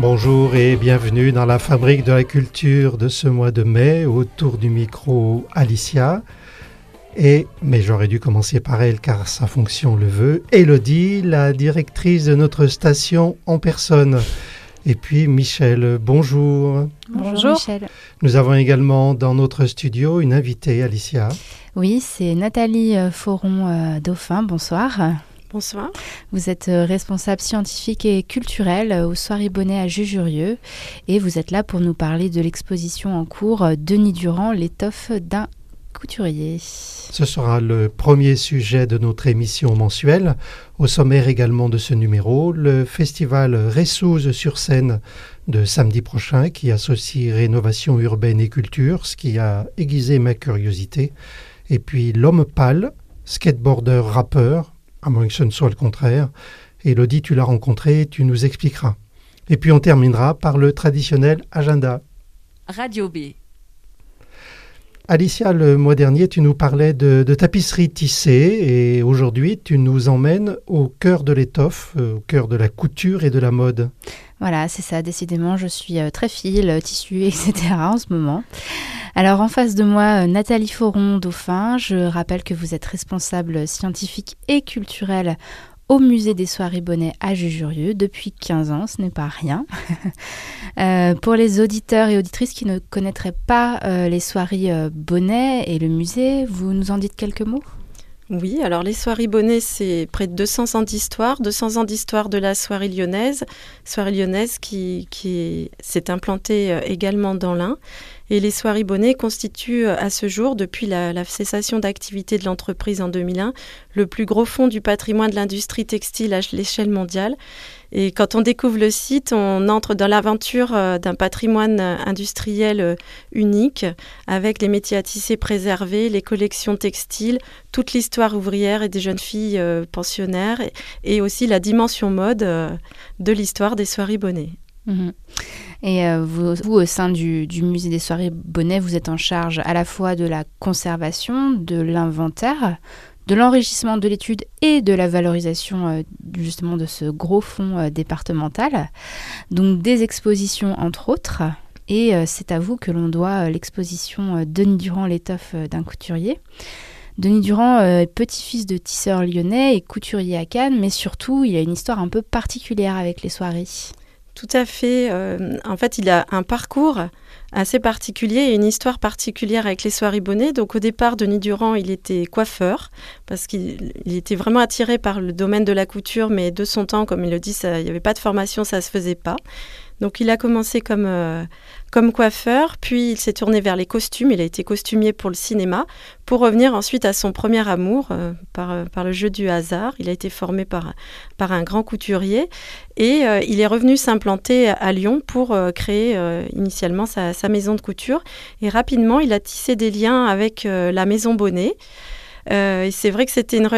Bonjour et bienvenue dans la Fabrique de la Culture de ce mois de mai. Autour du micro, Alicia. Mais j'aurais dû commencer par elle car sa fonction le veut, Élodie, la directrice de notre station en personne. Et puis Michel, bonjour. Bonjour Michel. Nous avons également dans notre studio une invitée, Alicia. Oui, c'est Nathalie Foron-Dauphin, bonsoir. Bonsoir. Vous êtes responsable scientifique et culturel au Soirée Bonnet à Jujurieux et vous êtes là pour nous parler de l'exposition en cours Denis Durand, l'étoffe d'un couturier. Ce sera le premier sujet de notre émission mensuelle. Au sommaire également de ce numéro, le festival Ressouze sur scène de samedi prochain qui associe rénovation urbaine et culture, ce qui a aiguisé ma curiosité. Et puis l'homme pâle, skateboarder rappeur, à moins que ce ne soit le contraire. Élodie, tu l'as rencontré, tu nous expliqueras. Et puis on terminera par le traditionnel agenda. Radio B. Alicia, le mois dernier, tu nous parlais de tapisserie tissée et aujourd'hui, tu nous emmènes au cœur de l'étoffe, au cœur de la couture et de la mode. Voilà, c'est ça, décidément, je suis très fil, tissu, etc. en ce moment. Alors, en face de moi, Nathalie Foron-Dauphin, je rappelle que vous êtes responsable scientifique et culturel au musée des Soirées Bonnet à Jujurieux depuis 15 ans, ce n'est pas rien. Pour les auditeurs et auditrices qui ne connaîtraient pas les Soirées Bonnet et le musée, vous nous en dites quelques mots ? Oui, alors les Soirées Bonnet, c'est près de 200 ans d'histoire de la soirée lyonnaise qui s'est implantée également dans l'Ain. Et les Soirées Bonnet constituent à ce jour, depuis la cessation d'activité de l'entreprise en 2001, le plus gros fonds du patrimoine de l'industrie textile à l'échelle mondiale. Et quand on découvre le site, on entre dans l'aventure d'un patrimoine industriel unique, avec les métiers à tisser préservés, les collections textiles, toute l'histoire ouvrière et des jeunes filles pensionnaires, et aussi la dimension mode de l'histoire des Soirées Bonnet. Mmh. Et vous, au sein du musée des Soirées Bonnet, vous êtes en charge à la fois de la conservation, de l'inventaire, de l'enrichissement de l'étude et de la valorisation justement de ce gros fonds départemental. Donc des expositions entre autres. Et c'est à vous que l'on doit l'exposition Denis Durand, l'étoffe d'un couturier. Denis Durand est petit-fils de tisseur lyonnais et couturier à Cannes, mais surtout il a une histoire un peu particulière avec les soirées. Tout à fait. En fait, il a un parcours assez particulier et une histoire particulière avec les Soirées Bonnet. Donc au départ, Denis Durand, il était coiffeur parce qu'il était vraiment attiré par le domaine de la couture, mais de son temps, comme il le dit, il n'y avait pas de formation, ça ne se faisait pas. Donc il a commencé comme coiffeur, puis il s'est tourné vers les costumes, il a été costumier pour le cinéma, pour revenir ensuite à son premier amour par le jeu du hasard. Il a été formé par un grand couturier et il est revenu s'implanter à Lyon pour créer initialement sa maison de couture. Et rapidement, il a tissé des liens avec la maison Bonnet. Et c'est vrai que c'était une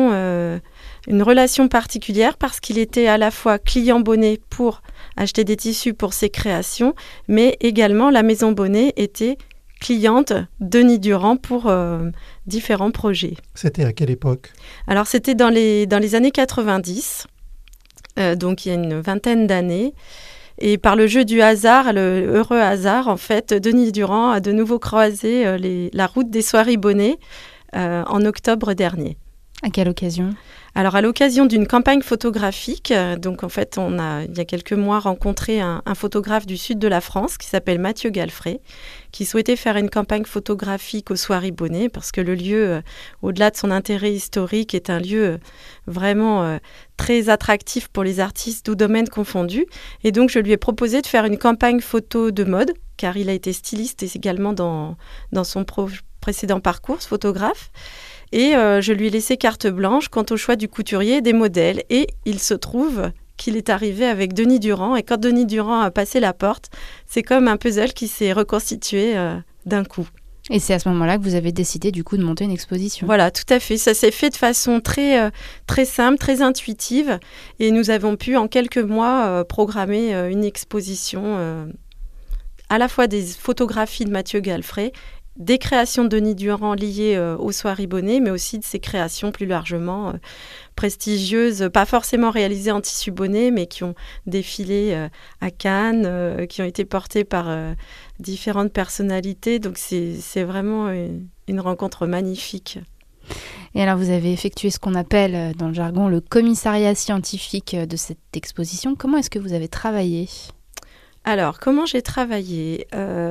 relation particulière parce qu'il était à la fois client Bonnet pour acheter des tissus pour ses créations, mais également la maison Bonnet était cliente Denis Durand pour différents projets. C'était à quelle époque ? Alors c'était dans les années 90, donc il y a une vingtaine d'années. Et par le jeu du hasard, le heureux hasard, en fait, Denis Durand a de nouveau croisé la route des Soirées Bonnet en octobre dernier. À quelle occasion ? Alors, à l'occasion d'une campagne photographique, donc en fait, on a, il y a quelques mois, rencontré un photographe du sud de la France qui s'appelle Mathieu Galfrey, qui souhaitait faire une campagne photographique aux Soirées Bonnet, parce que le lieu, au-delà de son intérêt historique, est un lieu vraiment très attractif pour les artistes, tous domaines confondus. Et donc, je lui ai proposé de faire une campagne photo de mode, car il a été styliste et également dans son précédent parcours, photographe. Et je lui ai laissé carte blanche quant au choix du couturier et des modèles. Et il se trouve qu'il est arrivé avec Denis Durand. Et quand Denis Durand a passé la porte, c'est comme un puzzle qui s'est reconstitué d'un coup. Et c'est à ce moment-là que vous avez décidé du coup de monter une exposition. Voilà, tout à fait. Ça s'est fait de façon très simple, très intuitive. Et nous avons pu en quelques mois programmer une exposition à la fois des photographies de Mathieu Galfrey, des créations de Denis Durand liées aux Soirées Bonnet, mais aussi de ses créations plus largement prestigieuses, pas forcément réalisées en tissu bonnet, mais qui ont défilé à Cannes, qui ont été portées par différentes personnalités. Donc c'est vraiment une rencontre magnifique. Et alors vous avez effectué ce qu'on appelle dans le jargon le commissariat scientifique de cette exposition. Comment est-ce que vous avez travaillé ? Alors, comment j'ai travaillé ?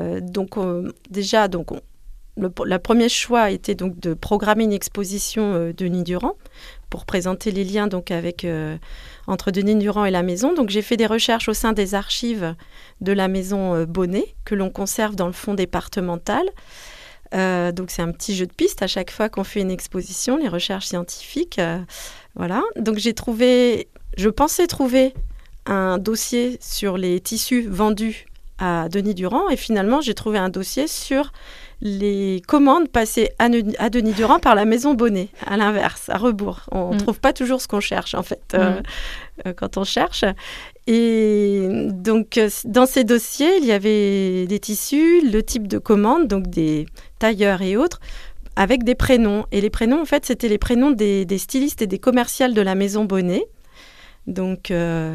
La première choix était donc de programmer une exposition Denis Durand pour présenter les liens donc entre Denis Durand et la maison. Donc j'ai fait des recherches au sein des archives de la maison Bonnet que l'on conserve dans le fonds départemental. Donc c'est un petit jeu de piste à chaque fois qu'on fait une exposition, les recherches scientifiques. Voilà. Donc je pensais trouver un dossier sur les tissus vendus à Denis Durand et finalement j'ai trouvé un dossier sur les commandes passées à Denis Durand par la maison Bonnet, à l'inverse, à rebours. On ne trouve pas toujours ce qu'on cherche en fait quand on cherche. Et donc dans ces dossiers il y avait des tissus, le type de commande, donc des tailleurs et autres, avec des prénoms. Et les prénoms en fait c'était les prénoms des stylistes et des commerciales de la maison Bonnet. Donc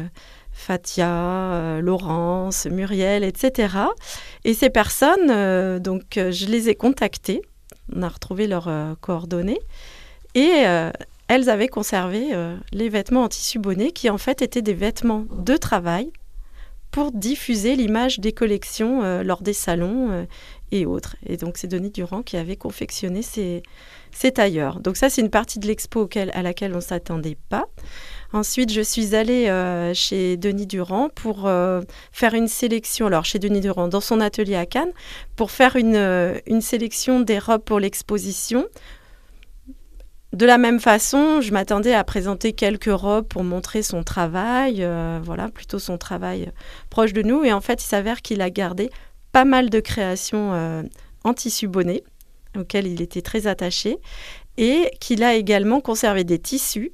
Fatia, Laurence, Muriel, etc. Et ces personnes, je les ai contactées. On a retrouvé leurs coordonnées. Et elles avaient conservé les vêtements en tissu bonnet qui, en fait, étaient des vêtements de travail pour diffuser l'image des collections lors des salons et autres. Et donc, c'est Denis Durand qui avait confectionné ces tailleurs. Donc ça, c'est une partie de l'expo à laquelle on ne s'attendait pas. Ensuite, je suis allée chez Denis Durand pour faire une sélection, alors chez Denis Durand, dans son atelier à Cannes, pour faire une sélection des robes pour l'exposition. De la même façon, je m'attendais à présenter quelques robes pour montrer son travail, plutôt son travail proche de nous. Et en fait, il s'avère qu'il a gardé pas mal de créations en tissu bonnet, auxquelles il était très attaché, et qu'il a également conservé des tissus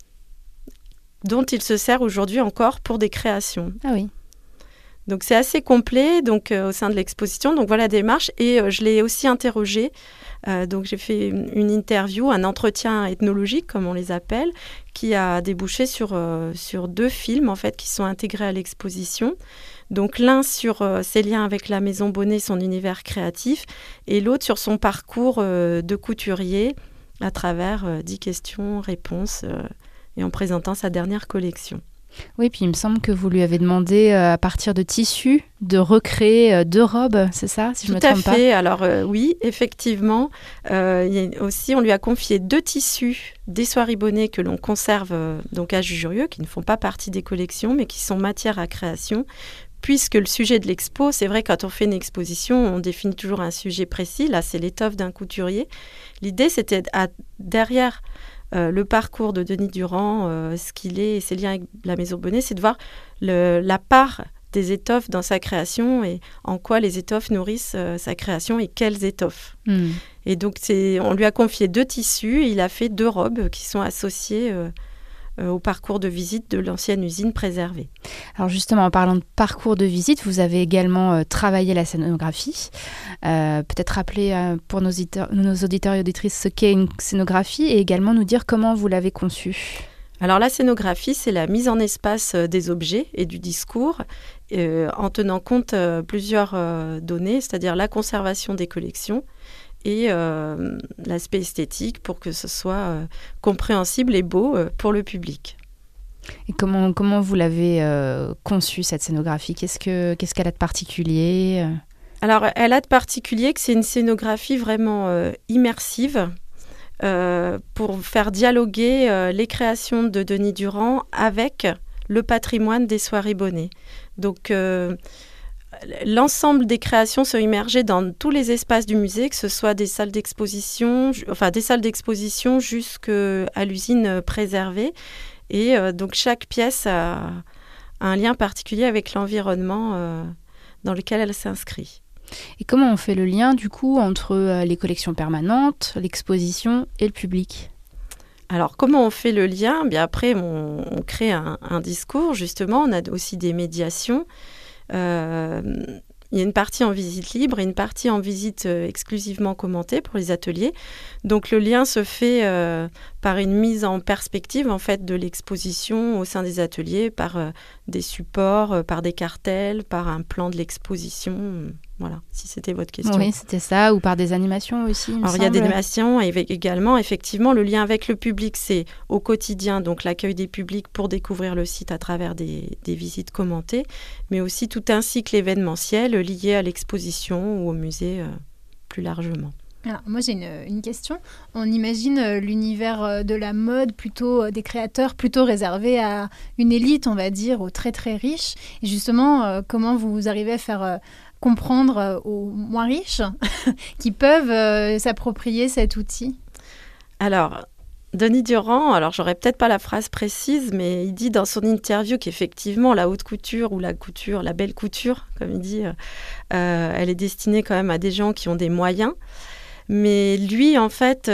dont il se sert aujourd'hui encore pour des créations. Ah oui. Donc c'est assez complet au sein de l'exposition. Donc voilà la démarche. Et je l'ai aussi interrogé. Donc j'ai fait une interview, un entretien ethnologique, comme on les appelle, qui a débouché sur 2 films en fait, qui sont intégrés à l'exposition. Donc l'un sur ses liens avec la maison Bonnet, son univers créatif, et l'autre sur son parcours de couturier à travers 10 questions-réponses et en présentant sa dernière collection. Oui, puis il me semble que vous lui avez demandé, à partir de tissus, de recréer 2 robes, c'est ça, si je ne me trompe pas ? Tout à fait. Alors oui, effectivement, on lui a confié 2 tissus des Soirées Bonnet que l'on conserve donc à Jujurieux, qui ne font pas partie des collections, mais qui sont matière à création, puisque le sujet de l'expo, c'est vrai, quand on fait une exposition, on définit toujours un sujet précis. Là, c'est l'étoffe d'un couturier. L'idée, c'était derrière le parcours de Denis Durand, ce qu'il est et ses liens avec la maison Bonnet, c'est de voir la part des étoffes dans sa création et en quoi les étoffes nourrissent sa création et quelles étoffes. Et donc, on lui a confié 2 tissus et il a fait 2 robes qui sont associées au parcours de visite de l'ancienne usine préservée. Alors justement, en parlant de parcours de visite, vous avez également travaillé la scénographie. Peut-être rappeler pour nos auditeurs et auditrices ce qu'est une scénographie et également nous dire comment vous l'avez conçue. Alors la scénographie, c'est la mise en espace des objets et du discours en tenant compte plusieurs données, c'est-à-dire la conservation des collections et l'aspect esthétique pour que ce soit compréhensible et beau pour le public. Et comment vous l'avez conçue, cette scénographie ? Qu'est-ce qu'elle a de particulier ? Alors, elle a de particulier que c'est une scénographie vraiment immersive pour faire dialoguer les créations de Denis Durand avec le patrimoine des Soirées Bonnet. Donc, l'ensemble des créations sont immergées dans tous les espaces du musée, que ce soit des salles d'exposition jusqu'à l'usine préservée. Et donc, chaque pièce a un lien particulier avec l'environnement dans lequel elle s'inscrit. Et comment on fait le lien, du coup, entre les collections permanentes, l'exposition et le public ? Alors, comment on fait le lien ? Bien, après, on crée un discours, justement. On a aussi des médiations. Il y a une partie en visite libre et une partie en visite exclusivement commentée pour les ateliers. Donc le lien se fait par une mise en perspective en fait de l'exposition au sein des ateliers, par des supports, par des cartels, par un plan de l'exposition. Voilà, si c'était votre question. Oui, c'était ça, ou par des animations aussi, Alors, il y a des animations et également, effectivement, le lien avec le public, c'est au quotidien, donc l'accueil des publics pour découvrir le site à travers des visites commentées, mais aussi tout un cycle événementiel lié à l'exposition ou au musée plus largement. Alors, moi, j'ai une question. On imagine l'univers de la mode, plutôt des créateurs, plutôt réservé à une élite, on va dire, aux très très riches. Et justement, comment vous arrivez à faire comprendre aux moins riches qui peuvent s'approprier cet outil? Alors, Denis Durand, alors j'aurais peut-être pas la phrase précise, mais il dit dans son interview qu'effectivement la haute couture ou la couture, la belle couture, comme il dit, elle est destinée quand même à des gens qui ont des moyens. Mais lui, en fait,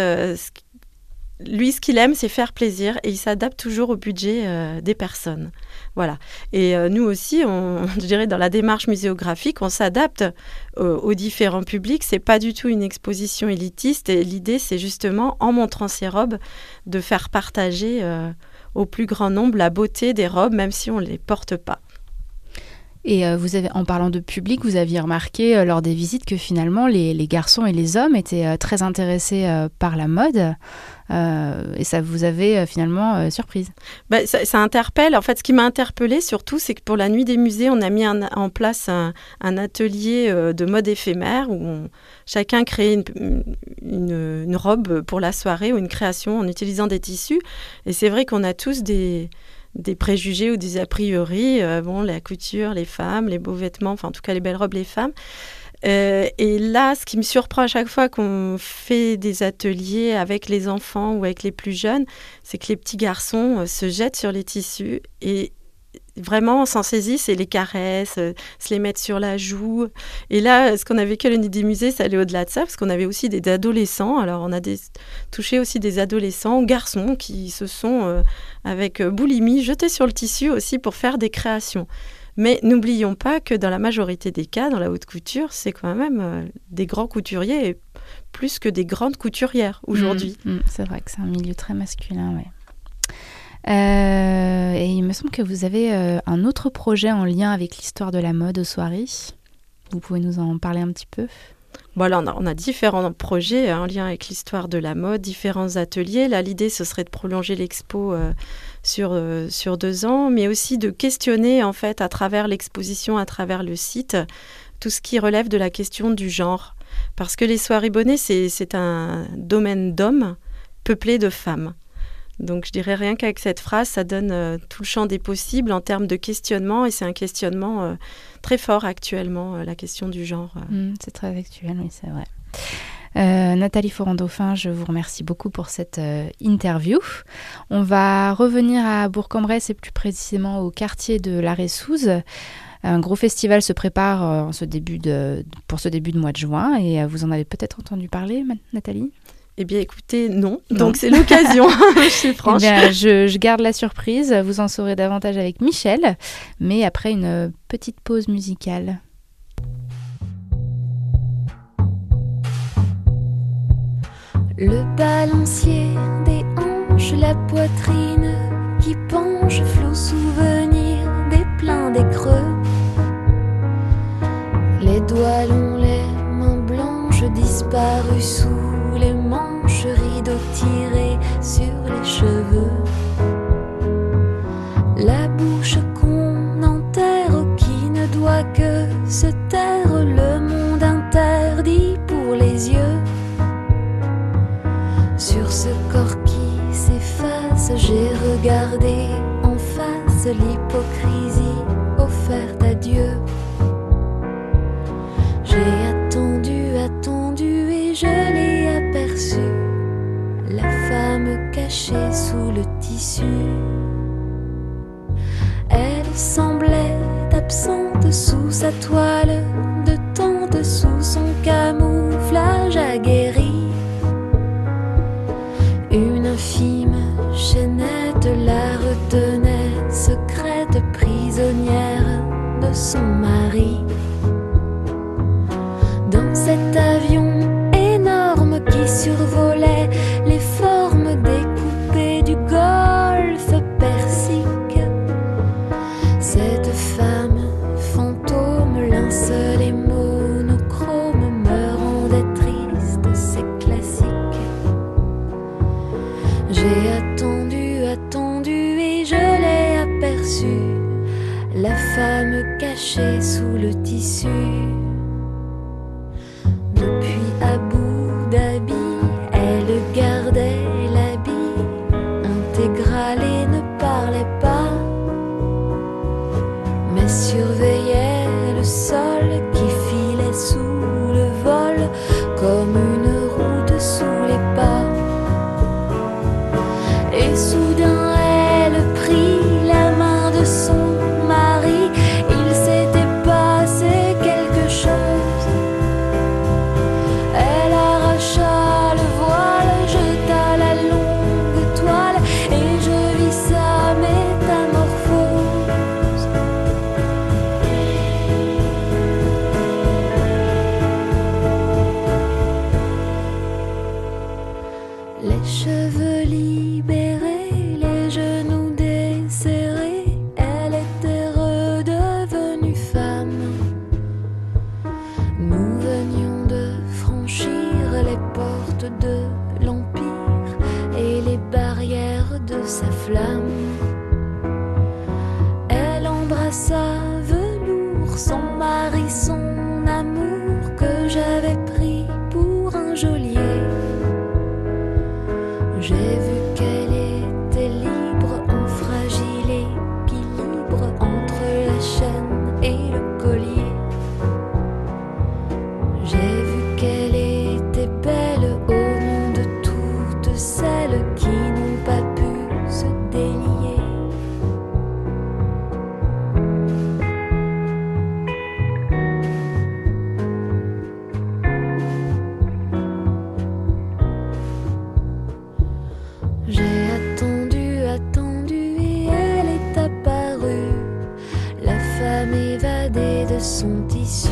ce qu'il aime, c'est faire plaisir et il s'adapte toujours au budget des personnes. Voilà. Et nous aussi, je dirais, dans la démarche muséographique, on s'adapte aux différents publics. C'est pas du tout une exposition élitiste et l'idée, c'est justement, en montrant ces robes, de faire partager au plus grand nombre la beauté des robes, même si on ne les porte pas. Et en parlant de public, vous aviez remarqué lors des visites que finalement les garçons et les hommes étaient très intéressés par la mode et ça vous avait finalement surprise. Ça interpelle. En fait, ce qui m'a interpellée surtout, c'est que pour la Nuit des musées, on a mis en place un atelier de mode éphémère où chacun créait une robe pour la soirée ou une création en utilisant des tissus. Et c'est vrai qu'on a tous des préjugés ou des a priori, la couture, les femmes, les beaux vêtements, enfin en tout cas les belles robes, les femmes. Et là, ce qui me surprend à chaque fois qu'on fait des ateliers avec les enfants ou avec les plus jeunes, c'est que les petits garçons se jettent sur les tissus et vraiment s'en saisissent et les caressent, se les mettent sur la joue. Et là, ce qu'on a vécu à l'Unité des musées, ça allait au-delà de ça, parce qu'on avait aussi des adolescents. Alors, on a touché aussi des adolescents, garçons, qui se sont, avec boulimie, jetés sur le tissu aussi pour faire des créations. Mais n'oublions pas que dans la majorité des cas, dans la haute couture, c'est quand même des grands couturiers, et plus que des grandes couturières aujourd'hui. C'est vrai que c'est un milieu très masculin, oui. Et il me semble que vous avez un autre projet en lien avec l'histoire de la mode aux soirées. Vous pouvez nous en parler un petit peu ? Voilà, on a différents projets en lien avec l'histoire de la mode, différents ateliers. Là, l'idée, ce serait de prolonger l'expo sur 2 ans, mais aussi de questionner, en fait, à travers l'exposition, à travers le site, tout ce qui relève de la question du genre. Parce que les soirées bonnet, c'est un domaine d'hommes peuplé de femmes. Donc, je dirais rien qu'avec cette phrase, ça donne tout le champ des possibles en termes de questionnement. Et c'est un questionnement très fort actuellement, la question du genre. C'est très actuel, oui, c'est vrai. Nathalie Foran-Dauphin, je vous remercie beaucoup pour cette interview. On va revenir à Bourg-en-Bresse et plus précisément au quartier de la Ressouze. Un gros festival se prépare pour ce début de mois de juin et vous en avez peut-être entendu parler, Nathalie ? Eh bien, écoutez, non. Donc, c'est l'occasion, je suis franche. Eh bien, je garde la surprise. Vous en saurez davantage avec Michel, mais après une petite pause musicale. Le balancier des hanches, la poitrine qui penche, flot souvenir des pleins des creux. Les doigts longs, les mains blanches disparues sous les manches, rideaux tirés sur les cheveux. La bouche qu'on enterre, qui ne doit que se taire, le monde interdit pour les yeux. Sur ce corps qui s'efface, j'ai regardé en face l'hypocrisie offerte à Dieu. J'ai attendu et je l'ai aperçue, la femme cachée sous le tissu. Elle semblait absente sous sa toile de tente, sous son camouflage aguerri. Une infime chaînette la retenait, secrète prisonnière de son mari. reflets les formes découpées du golfe Persique. Cette femme fantôme, linceul et monochrome me rendait triste, c'est classique. J'ai attendu et je l'ai aperçue, la femme cachée sous le tissu. Depuis Abu Dhabi, elle gardait l'habit intégral et ne parlait pas, mais surveillait le sol qui filait sous le vol comme une route sous les pas. Et soudain elle prit la main de son mari, il s'était passé quelque chose. Elle arracha le voile, jeta la longue toile, et je vis sa métamorphose. Les cheveux libérés, les genoux desserrés, elle était redevenue femme. Nous venions de franchir les portes de l'Empire et les barrières de sa flamme. Elle embrassa velours son mari, son amour, que j'avais pris pour un geôlier. J'ai vu qu'elle était libre, en fragile équilibre entre la chaîne et le collier. J'ai vu qu'elle était belle au nom de toutes celles qui n'ont pas pu se délier. J'ai attendu et elle est apparue, la femme évadée de son tissu.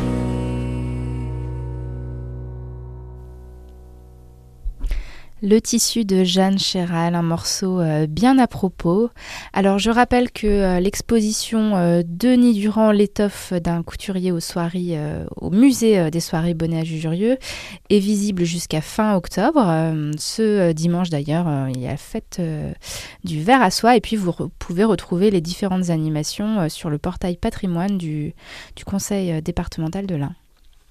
Le tissu de Jeanne Chéral, un morceau bien à propos. Alors je rappelle que l'exposition Denis Durand, l'étoffe d'un couturier aux soirées, au musée des soirées Bonnet à Jujurieux est visible jusqu'à fin octobre. Ce dimanche d'ailleurs, il y a la fête du verre à soie, et puis vous pouvez retrouver les différentes animations sur le portail patrimoine du conseil départemental de l'Ain.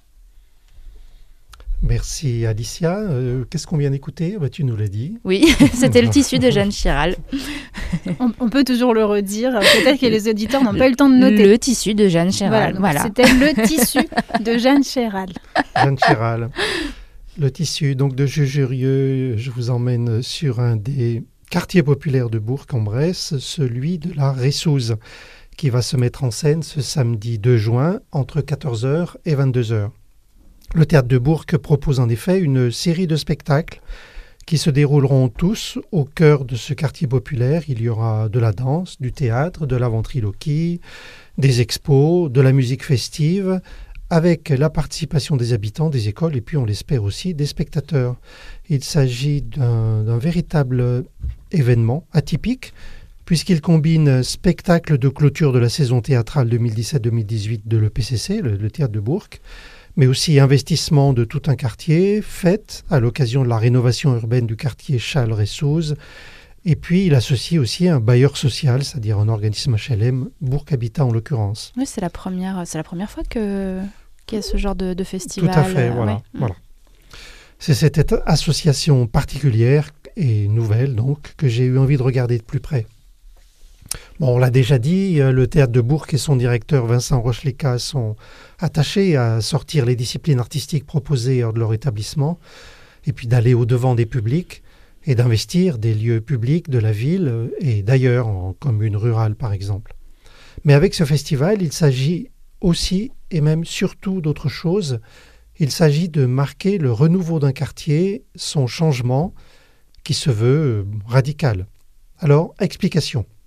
Merci Alicia. Qu'est-ce qu'on vient d'écouter ? Tu nous l'as dit. Oui, c'était le tissu de Jeanne Chéral. On peut toujours le redire. Peut-être que les auditeurs n'ont pas eu le temps de noter. Le tissu de Jeanne Chéral. Voilà. C'était le tissu de Jeanne Chéral. Jeanne Chéral. Le tissu donc de Jujurieux. Je vous emmène sur un des quartiers populaires de Bourg-en-Bresse, celui de la Ressouze, qui va se mettre en scène ce samedi 2 juin entre 14h et 22h. Le Théâtre de Bourg propose en effet une série de spectacles qui se dérouleront tous au cœur de ce quartier populaire. Il y aura de la danse, du théâtre, de la ventriloquie, des expos, de la musique festive, avec la participation des habitants, des écoles et puis on l'espère aussi des spectateurs. Il s'agit d'un véritable événement atypique puisqu'il combine spectacle de clôture de la saison théâtrale 2017-2018 de l'EPCC, le Théâtre de Bourg, mais aussi investissement de tout un quartier, fête à l'occasion de la rénovation urbaine du quartier Châles-Ressouze. Et puis, il associe aussi un bailleur social, c'est-à-dire un organisme HLM, Bourg Habitat en l'occurrence. Oui, c'est la première fois qu'il y a ce genre de festival. Tout à fait, voilà. Ouais. Voilà. C'est cette association particulière et nouvelle, donc, que j'ai eu envie de regarder de plus près. Bon, on l'a déjà dit, le Théâtre de Bourg et son directeur Vincent Rocheleca sont attachés à sortir les disciplines artistiques proposées hors de leur établissement et puis d'aller au-devant des publics et d'investir des lieux publics de la ville et d'ailleurs en commune rurale par exemple. Mais avec ce festival, il s'agit aussi et même surtout d'autre chose. Il s'agit de marquer le renouveau d'un quartier, son changement qui se veut radical. Alors, explication.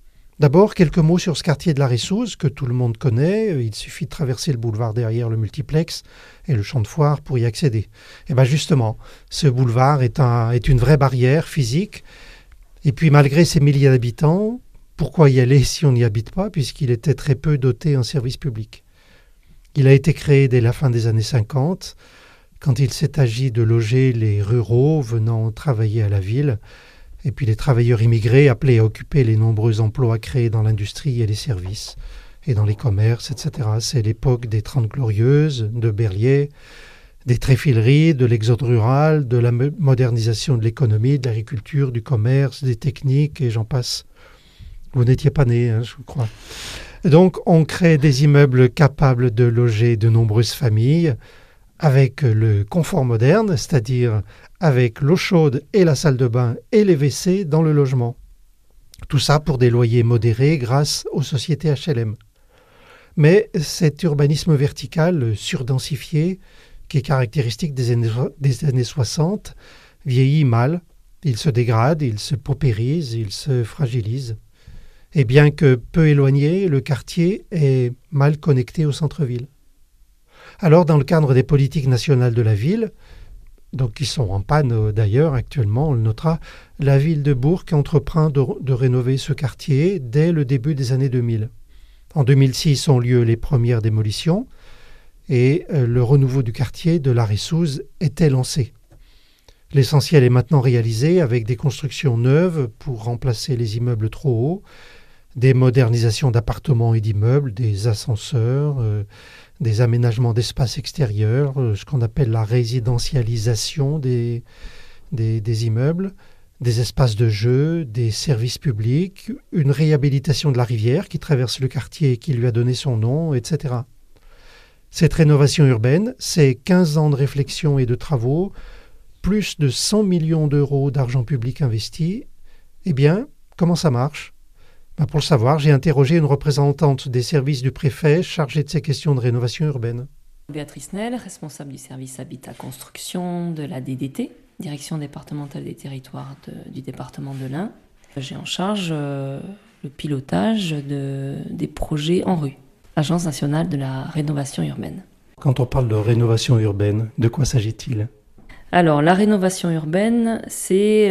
D'abord, quelques mots sur ce quartier de la Ressouze que tout le monde connaît. Il suffit de traverser le boulevard derrière le multiplex et le champ de foire pour y accéder. Et bien justement, ce boulevard est une vraie barrière physique. Et puis malgré ses milliers d'habitants, pourquoi y aller si on n'y habite pas, puisqu'il était très peu doté en services publics. Il a été créé dès la fin des années 50, quand il s'est agi de loger les ruraux venant travailler à la ville, et puis les travailleurs immigrés appelés à occuper les nombreux emplois créés dans l'industrie et les services, et dans les commerces, etc. C'est l'époque des 30 Glorieuses, de Berliet, des tréfileries, de l'exode rural, de la modernisation de l'économie, de l'agriculture, du commerce, des techniques, et j'en passe. Vous n'étiez pas né, hein, je crois. Donc, on crée des immeubles capables de loger de nombreuses familles, avec le confort moderne, c'est-à-dire avec l'eau chaude et la salle de bain et les WC dans le logement. Tout ça pour des loyers modérés grâce aux sociétés HLM. Mais cet urbanisme vertical surdensifié, qui est caractéristique des années 60, vieillit mal, il se dégrade, il se paupérise, il se fragilise. Et bien que peu éloigné, le quartier est mal connecté au centre-ville. Alors, dans le cadre des politiques nationales de la ville, donc qui sont en panne d'ailleurs actuellement, on le notera, la ville de Bourg entreprend de rénover ce quartier dès le début des années 2000. En 2006 ont lieu les premières démolitions et le renouveau du quartier de la Ressouze était lancé. L'essentiel est maintenant réalisé avec des constructions neuves pour remplacer les immeubles trop hauts, des modernisations d'appartements et d'immeubles, des ascenseurs, des aménagements d'espaces extérieurs, ce qu'on appelle la résidentialisation des immeubles, des espaces de jeu, des services publics, une réhabilitation de la rivière qui traverse le quartier et qui lui a donné son nom, etc. Cette rénovation urbaine, c'est 15 ans de réflexion et de travaux, plus de 100 millions d'euros d'argent public investi. Eh bien, comment ça marche ? Pour le savoir, j'ai interrogé une représentante des services du préfet chargée de ces questions de rénovation urbaine. Béatrice Nel, responsable du service Habitat Construction de la DDT, Direction départementale des territoires du département de l'Ain. J'ai en charge le pilotage des projets en rue, Agence nationale de la rénovation urbaine. Quand on parle de rénovation urbaine, de quoi s'agit-il ? Alors, la rénovation urbaine, c'est,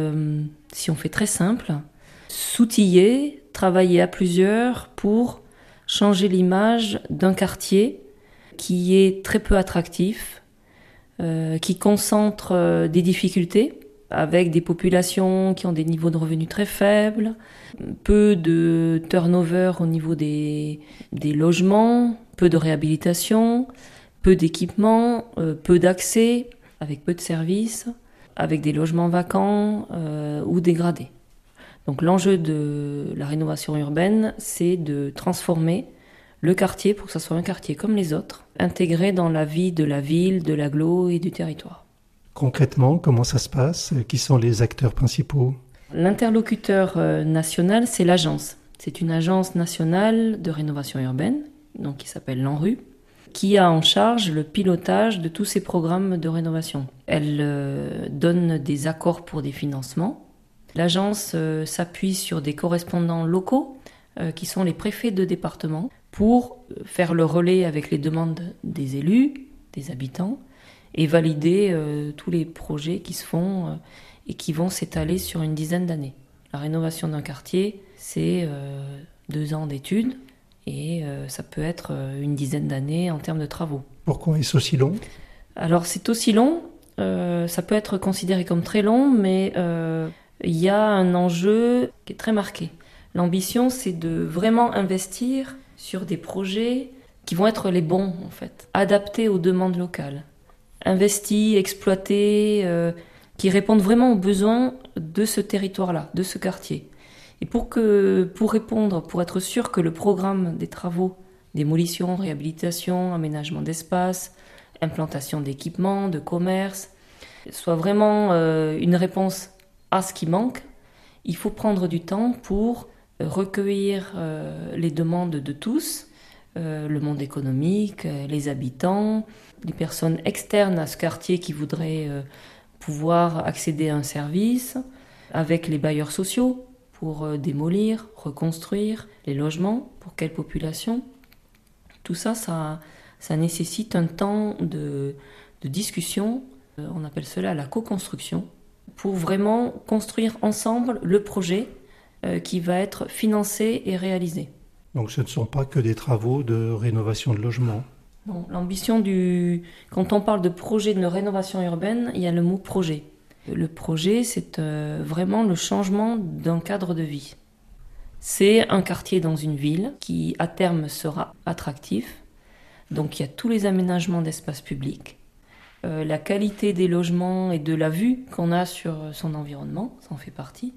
si on fait très simple, s'outiller, travailler à plusieurs pour changer l'image d'un quartier qui est très peu attractif, qui concentre des difficultés avec des populations qui ont des niveaux de revenus très faibles, peu de turnover au niveau des logements, peu de réhabilitation, peu d'équipements, peu d'accès, avec peu de services, avec des logements vacants ou dégradés. Donc l'enjeu de la rénovation urbaine, c'est de transformer le quartier pour que ce soit un quartier comme les autres, intégré dans la vie de la ville, de l'agglo et du territoire. Concrètement, comment ça se passe ? Qui sont les acteurs principaux ? L'interlocuteur national, c'est l'agence. C'est une agence nationale de rénovation urbaine, donc qui s'appelle l'ANRU, qui a en charge le pilotage de tous ces programmes de rénovation. Elle donne des accords pour des financements. L'agence s'appuie sur des correspondants locaux, qui sont les préfets de département, pour faire le relais avec les demandes des élus, des habitants, et valider tous les projets qui se font et qui vont s'étaler sur une dizaine d'années. La rénovation d'un quartier, c'est 2 ans d'études, et ça peut être une dizaine d'années en termes de travaux. Pourquoi est-ce aussi long ? Alors c'est aussi long, ça peut être considéré comme très long, mais il y a un enjeu qui est très marqué. L'ambition, c'est de vraiment investir sur des projets qui vont être les bons, en fait, adaptés aux demandes locales, investis, exploités, qui répondent vraiment aux besoins de ce territoire-là, de ce quartier. Et pour être sûr que le programme des travaux, démolition, réhabilitation, aménagement d'espace, implantation d'équipements, de commerce, soit vraiment une réponse à ce qui manque, il faut prendre du temps pour recueillir les demandes de tous, le monde économique, les habitants, les personnes externes à ce quartier qui voudraient pouvoir accéder à un service, avec les bailleurs sociaux pour démolir, reconstruire les logements, pour quelle population. Tout ça, ça nécessite un temps de discussion, on appelle cela la co-construction, pour vraiment construire ensemble le projet qui va être financé et réalisé. Donc ce ne sont pas que des travaux de rénovation de logements. Bon, l'ambition quand on parle de projet de rénovation urbaine, il y a le mot projet. Le projet, c'est vraiment le changement d'un cadre de vie. C'est un quartier dans une ville qui, à terme, sera attractif. Donc il y a tous les aménagements d'espace public, la qualité des logements et de la vue qu'on a sur son environnement, ça en fait partie.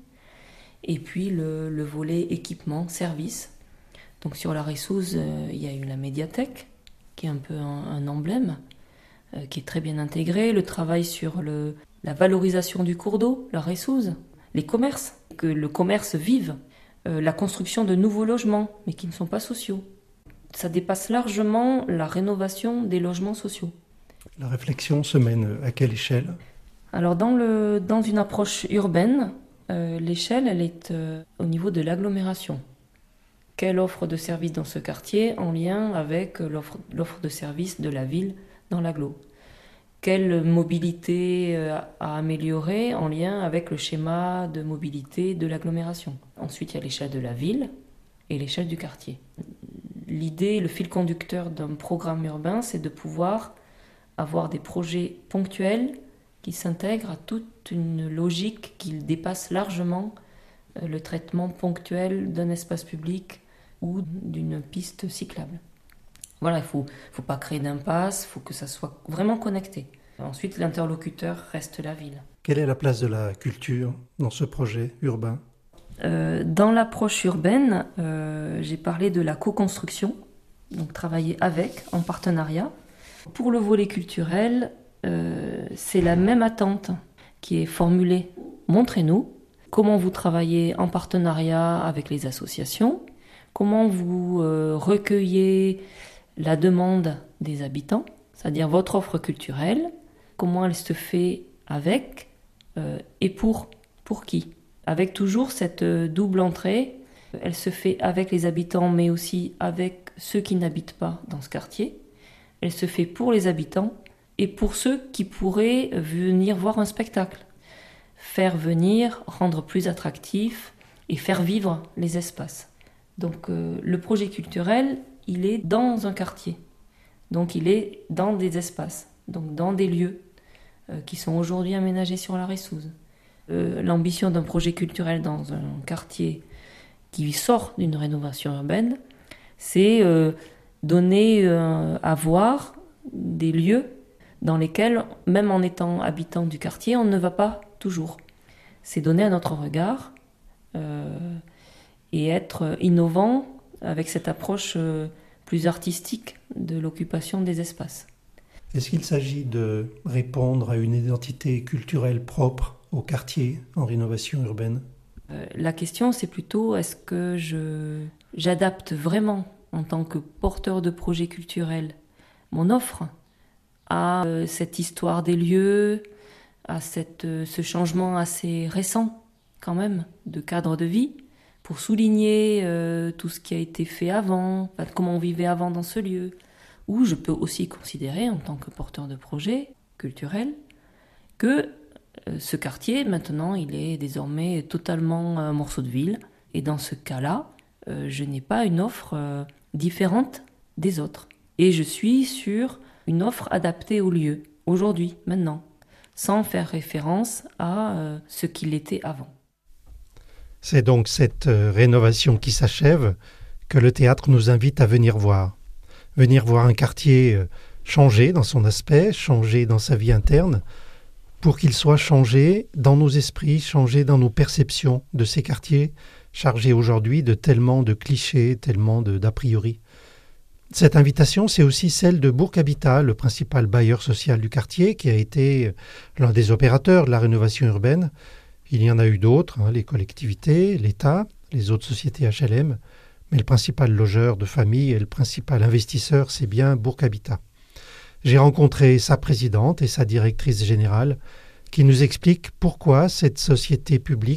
Et puis le volet équipement, service. Donc sur la Reyssouze, il y a eu la médiathèque, qui est un peu un emblème, qui est très bien intégré. Le travail sur la valorisation du cours d'eau, la Reyssouze, les commerces, que le commerce vive, la construction de nouveaux logements, mais qui ne sont pas sociaux. Ça dépasse largement la rénovation des logements sociaux. La réflexion se mène à quelle échelle ? Alors dans une approche urbaine, l'échelle elle est au niveau de l'agglomération. Quelle offre de services dans ce quartier en lien avec l'offre de services de la ville dans l'agglo ? Quelle mobilité à améliorer en lien avec le schéma de mobilité de l'agglomération ? Ensuite, il y a l'échelle de la ville et l'échelle du quartier. L'idée, le fil conducteur d'un programme urbain, c'est de pouvoir avoir des projets ponctuels qui s'intègrent à toute une logique qui dépasse largement le traitement ponctuel d'un espace public ou d'une piste cyclable. Voilà, il faut pas créer d'impasse, il faut que ça soit vraiment connecté. Ensuite, l'interlocuteur reste la ville. Quelle est la place de la culture dans ce projet urbain ? Dans l'approche urbaine, j'ai parlé de la co-construction, donc travailler avec, en partenariat. Pour le volet culturel, c'est la même attente qui est formulée. Montrez-nous comment vous travaillez en partenariat avec les associations, comment vous recueillez la demande des habitants, c'est-à-dire votre offre culturelle, comment elle se fait avec et pour qui. Avec toujours cette double entrée, elle se fait avec les habitants mais aussi avec ceux qui n'habitent pas dans ce quartier. Elle se fait pour les habitants et pour ceux qui pourraient venir voir un spectacle. Faire venir, rendre plus attractif et faire vivre les espaces. Donc le projet culturel, il est dans un quartier. Donc il est dans des espaces, donc dans des lieux qui sont aujourd'hui aménagés sur la Reyssouze. L'ambition d'un projet culturel dans un quartier qui sort d'une rénovation urbaine, c'est donner à voir des lieux dans lesquels, même en étant habitant du quartier, on ne va pas toujours. C'est donner à notre regard et être innovant avec cette approche plus artistique de l'occupation des espaces. Est-ce qu'il s'agit de répondre à une identité culturelle propre au quartier en rénovation urbaine ? La question, c'est plutôt est-ce que j'adapte vraiment, en tant que porteur de projet culturel, mon offre à cette histoire des lieux, à ce changement assez récent, quand même, de cadre de vie, pour souligner tout ce qui a été fait avant, comment on vivait avant dans ce lieu. Ou je peux aussi considérer, en tant que porteur de projet culturel, que ce quartier, maintenant, il est désormais totalement un morceau de ville. Et dans ce cas-là, je n'ai pas une offre différente des autres. Et je suis sur une offre adaptée au lieu, aujourd'hui, maintenant, sans faire référence à ce qu'il était avant. C'est donc cette rénovation qui s'achève que le théâtre nous invite à venir voir. Venir voir un quartier changer dans son aspect, changer dans sa vie interne, pour qu'il soit changé dans nos esprits, changé dans nos perceptions de ces quartiers, chargés aujourd'hui de tellement de clichés, tellement d'a priori. Cette invitation, c'est aussi celle de Bourg Habitat, le principal bailleur social du quartier, qui a été l'un des opérateurs de la rénovation urbaine. Il y en a eu d'autres, les collectivités, l'État, les autres sociétés HLM, mais le principal logeur de famille et le principal investisseur, c'est bien Bourg Habitat. J'ai rencontré sa présidente et sa directrice générale qui nous expliquent pourquoi cette société publique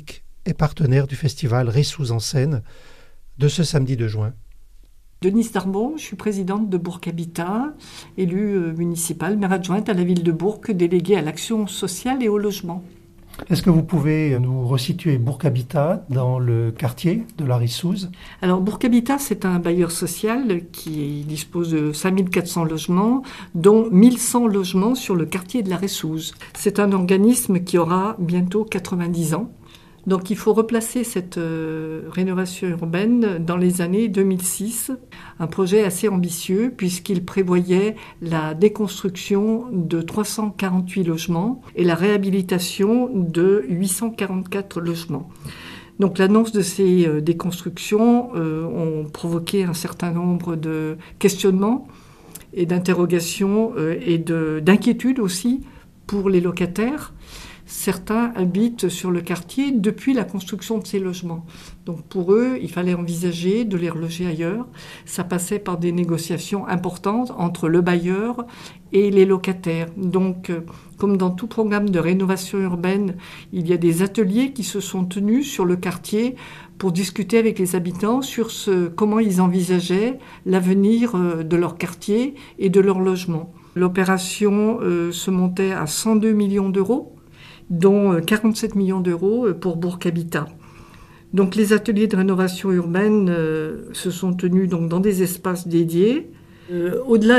est partenaire du festival Ressous en scène de ce samedi 2 juin. Denise Darbon, je suis présidente de Bourg Habitat, élue municipale, maire adjointe à la ville de Bourg, déléguée à l'action sociale et au logement. Est-ce que vous pouvez nous resituer Bourg Habitat dans le quartier de la Ressouze ? Alors Bourg Habitat, c'est un bailleur social qui dispose de 5400 logements, dont 1100 logements sur le quartier de la Ressouze. C'est un organisme qui aura bientôt 90 ans. Donc il faut replacer cette rénovation urbaine dans les années 2006, un projet assez ambitieux puisqu'il prévoyait la déconstruction de 348 logements et la réhabilitation de 844 logements. Donc l'annonce de ces déconstructions ont provoqué un certain nombre de questionnements et d'interrogations et d'inquiétudes aussi pour les locataires. Certains habitent sur le quartier depuis la construction de ces logements. Donc pour eux, il fallait envisager de les reloger ailleurs. Ça passait par des négociations importantes entre le bailleur et les locataires. Donc, comme dans tout programme de rénovation urbaine, il y a des ateliers qui se sont tenus sur le quartier pour discuter avec les habitants sur comment ils envisageaient l'avenir de leur quartier et de leur logement. L'opération se montait à 102 millions d'euros, dont 47 millions d'euros pour Bourg Habitat. Donc les ateliers de rénovation urbaine se sont tenus donc dans des espaces dédiés. Au-delà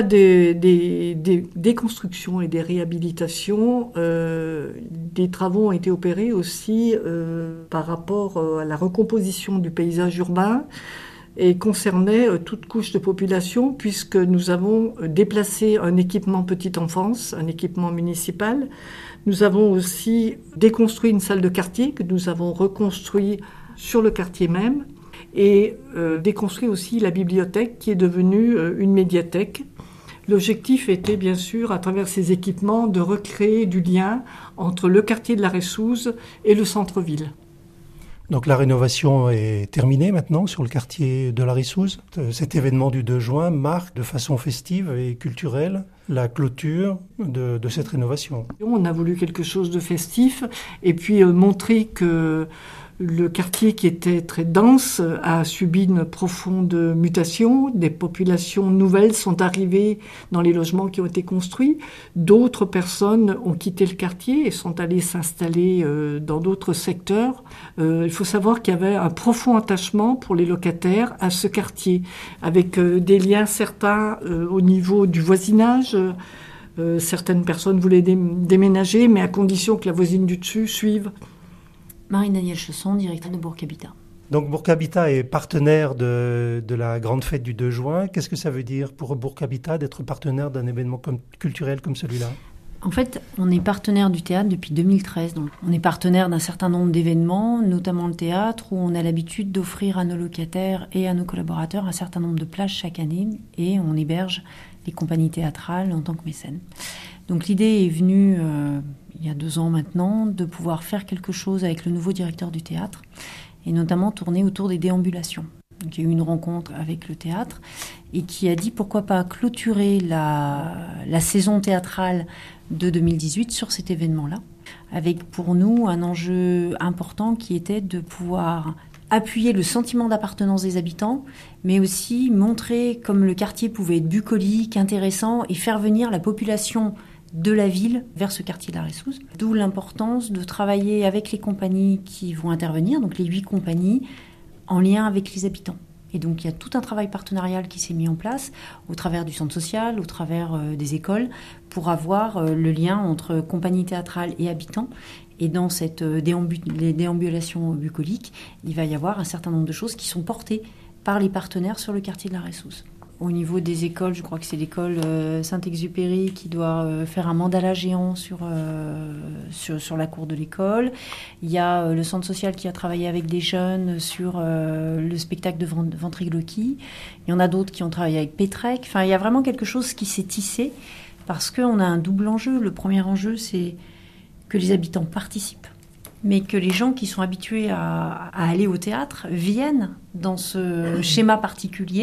des constructions et des réhabilitations, des travaux ont été opérés aussi par rapport à la recomposition du paysage urbain et concernaient toute couche de population puisque nous avons déplacé un équipement petite enfance, un équipement municipal. Nous avons aussi déconstruit une salle de quartier que nous avons reconstruit sur le quartier même et déconstruit aussi la bibliothèque qui est devenue une médiathèque. L'objectif était bien sûr, à travers ces équipements, de recréer du lien entre le quartier de la Ressouze et le centre-ville. Donc la rénovation est terminée maintenant sur le quartier de la Ressouze. Cet événement du 2 juin marque de façon festive et culturelle la clôture de cette rénovation. On a voulu quelque chose de festif et puis montrer que le quartier qui était très dense a subi une profonde mutation. Des populations nouvelles sont arrivées dans les logements qui ont été construits. D'autres personnes ont quitté le quartier et sont allées s'installer dans d'autres secteurs. Il faut savoir qu'il y avait un profond attachement pour les locataires à ce quartier, avec des liens certains au niveau du voisinage. Certaines personnes voulaient déménager, mais à condition que la voisine du dessus suive. Marie-Danielle Chesson, directrice de Bourg Habitat. Donc Bourg Habitat est partenaire de la grande fête du 2 juin. Qu'est-ce que ça veut dire pour Bourg Habitat d'être partenaire d'un événement culturel comme celui-là ? En fait, on est partenaire du théâtre depuis 2013. Donc on est partenaire d'un certain nombre d'événements, notamment le théâtre, où on a l'habitude d'offrir à nos locataires et à nos collaborateurs un certain nombre de places chaque année, et on héberge les compagnies théâtrales en tant que mécène. Donc l'idée est venue, il y a 2 ans maintenant, de pouvoir faire quelque chose avec le nouveau directeur du théâtre, et notamment tourner autour des déambulations. Donc, il y a eu une rencontre avec le théâtre, et qui a dit pourquoi pas clôturer la saison théâtrale de 2018 sur cet événement-là, avec pour nous un enjeu important qui était de pouvoir appuyer le sentiment d'appartenance des habitants, mais aussi montrer comme le quartier pouvait être bucolique, intéressant, et faire venir la population de la ville vers ce quartier de la Ressouze. D'où l'importance de travailler avec les compagnies qui vont intervenir, donc les 8 compagnies, en lien avec les habitants. Et donc il y a tout un travail partenarial qui s'est mis en place au travers du centre social, au travers des écoles, pour avoir le lien entre compagnie théâtrale et habitants. Et dans les déambulations bucoliques, il va y avoir un certain nombre de choses qui sont portées par les partenaires sur le quartier de la Ressouze. Au niveau des écoles, je crois que c'est l'école Saint-Exupéry qui doit faire un mandala géant sur la cour de l'école. Il y a le centre social qui a travaillé avec des jeunes sur le spectacle de ventriloquie. Il y en a d'autres qui ont travaillé avec Pétrec. Enfin, il y a vraiment quelque chose qui s'est tissé parce qu'on a un double enjeu. Le premier enjeu, c'est que les habitants participent, mais que les gens qui sont habitués à aller au théâtre viennent dans ce schéma particulier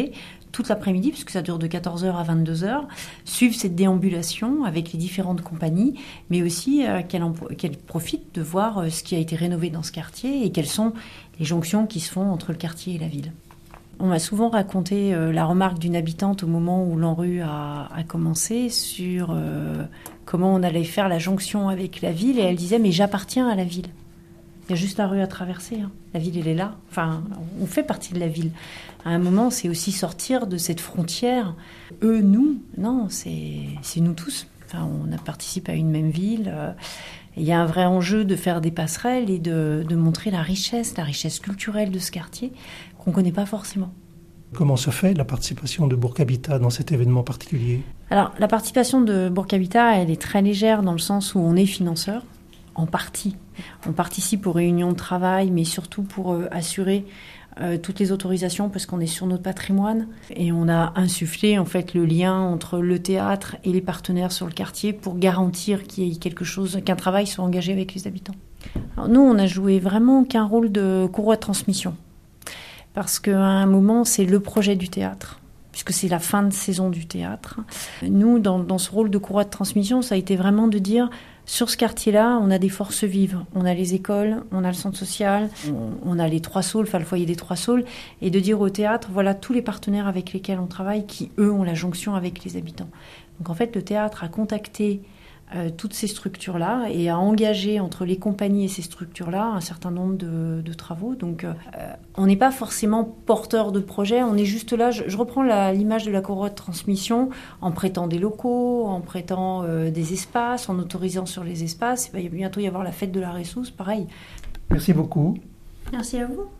toute l'après-midi, puisque ça dure de 14h à 22h, suivent cette déambulation avec les différentes compagnies, mais aussi qu'elles profitent de voir ce qui a été rénové dans ce quartier et quelles sont les jonctions qui se font entre le quartier et la ville. On m'a souvent raconté la remarque d'une habitante au moment où l'ANRU a commencé sur comment on allait faire la jonction avec la ville, et elle disait « mais j'appartiens à la ville ». Il y a juste la rue à traverser. Hein. La ville, elle est là. Enfin, on fait partie de la ville. À un moment, c'est aussi sortir de cette frontière. Eux, nous, non, c'est nous tous. Enfin, on participe à une même ville. Il y a un vrai enjeu de faire des passerelles et de montrer la richesse culturelle de ce quartier qu'on ne connaît pas forcément. Comment se fait la participation de Bourg Habitat dans cet événement particulier ? Alors, la participation de Bourg Habitat, elle est très légère dans le sens où on est financeur. En partie. On participe aux réunions de travail, mais surtout pour assurer toutes les autorisations, parce qu'on est sur notre patrimoine. Et on a insufflé en fait le lien entre le théâtre et les partenaires sur le quartier pour garantir qu'il y ait quelque chose, qu'un travail soit engagé avec les habitants. Alors nous, on a joué vraiment qu'un rôle de courroie de transmission. Parce qu'à un moment, c'est le projet du théâtre, puisque c'est la fin de saison du théâtre. Nous, dans ce rôle de courroie de transmission, ça a été vraiment de dire... Sur ce quartier-là, on a des forces vives. On a les écoles, on a le centre social, on a les Trois Saules, enfin le foyer des Trois Saules, et de dire au théâtre, voilà tous les partenaires avec lesquels on travaille qui, eux, ont la jonction avec les habitants. Donc en fait, le théâtre a contacté toutes ces structures-là et a engagé entre les compagnies et ces structures-là un certain nombre de travaux. Donc on n'est pas forcément porteur de projet, on est juste là. Je reprends l'image de la courroie de transmission en prêtant des locaux, en prêtant des espaces, en autorisant sur les espaces. Il va bientôt y avoir la fête de la Ressousse, pareil. Merci beaucoup. Merci à vous.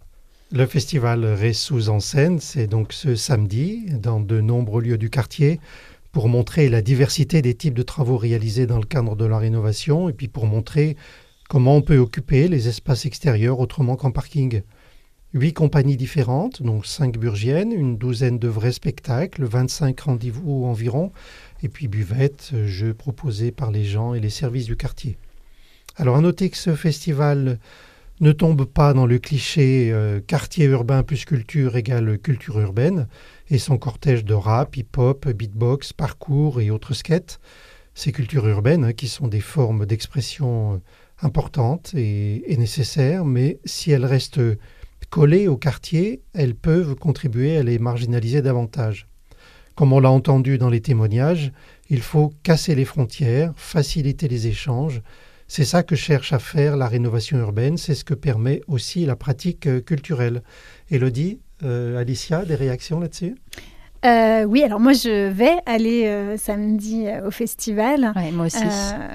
Le festival Ressousse en scène, c'est donc ce samedi dans de nombreux lieux du quartier, pour montrer la diversité des types de travaux réalisés dans le cadre de la rénovation et puis pour montrer comment on peut occuper les espaces extérieurs autrement qu'en parking. 8 compagnies différentes, donc 5 burgiennes, une douzaine de vrais spectacles, 25 rendez-vous environ, et puis buvettes, jeux proposés par les gens et les services du quartier. Alors à noter que ce festival ne tombe pas dans le cliché quartier urbain plus culture égale culture urbaine, et son cortège de rap, hip-hop, beatbox, parcours et autres skates. Ces cultures urbaines qui sont des formes d'expression importantes et nécessaires, mais si elles restent collées au quartier, elles peuvent contribuer à les marginaliser davantage. Comme on l'a entendu dans les témoignages, il faut casser les frontières, faciliter les échanges. C'est ça que cherche à faire la rénovation urbaine, c'est ce que permet aussi la pratique culturelle. Élodie, Alicia, des réactions là-dessus ? Oui, alors moi je vais aller samedi au festival. Ouais, moi aussi.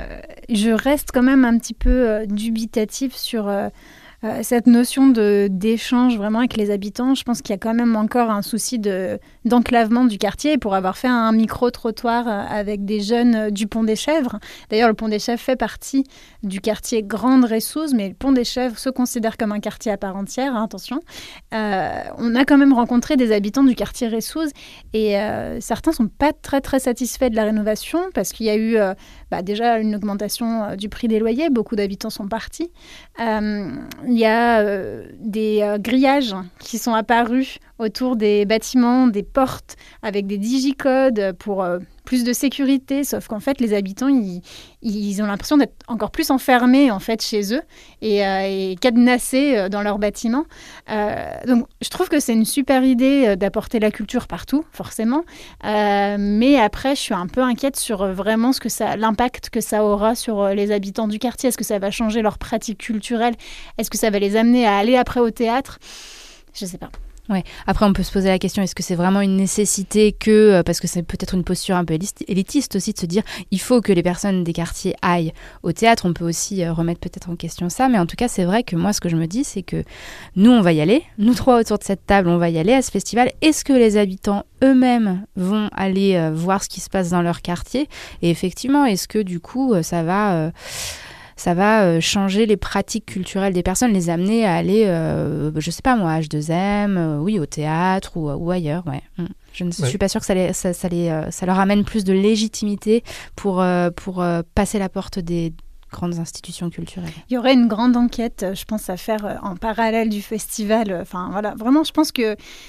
Je reste quand même un petit peu dubitative sur cette notion d'échange vraiment avec les habitants. Je pense qu'il y a quand même encore un souci d'enclavement du quartier pour avoir fait un micro-trottoir avec des jeunes du Pont des Chèvres. D'ailleurs, le Pont des Chèvres fait partie du quartier Grande Ressousse, mais le Pont des Chèvres se considère comme un quartier à part entière, hein, attention. On a quand même rencontré des habitants du quartier Ressousse et certains ne sont pas très très satisfaits de la rénovation parce qu'il y a eu déjà une augmentation du prix des loyers. Beaucoup d'habitants sont partis. Il y a des grillages qui sont apparus autour des bâtiments, des portes, avec des digicodes pour plus de sécurité. Sauf qu'en fait, les habitants, ils ont l'impression d'être encore plus enfermés en fait, chez eux et cadenassés dans leurs bâtiments. Donc, je trouve que c'est une super idée d'apporter la culture partout, forcément. Mais après, je suis un peu inquiète sur vraiment l'impact que ça aura sur les habitants du quartier. Est-ce que ça va changer leurs pratiques culturelles ? Est-ce que ça va les amener à aller après au théâtre ? Je ne sais pas. Ouais. Après, on peut se poser la question, est-ce que c'est vraiment une nécessité parce que c'est peut-être une posture un peu élitiste aussi de se dire il faut que les personnes des quartiers aillent au théâtre. On peut aussi remettre peut-être en question ça, mais en tout cas, c'est vrai que moi, ce que je me dis, c'est que nous, on va y aller. Nous trois autour de cette table, on va y aller à ce festival. Est-ce que les habitants eux-mêmes vont aller voir ce qui se passe dans leur quartier ? Et effectivement, est-ce que du coup, ça va changer les pratiques culturelles des personnes, les amener à aller, je sais pas moi, à H2M, oui, au théâtre ou ailleurs. Ouais. Je ne suis pas sûre que ça leur amène plus de légitimité pour passer la porte des grandes institutions culturelles. Il y aurait une grande enquête, je pense, à faire en parallèle du festival. Enfin, voilà, vraiment, je pense que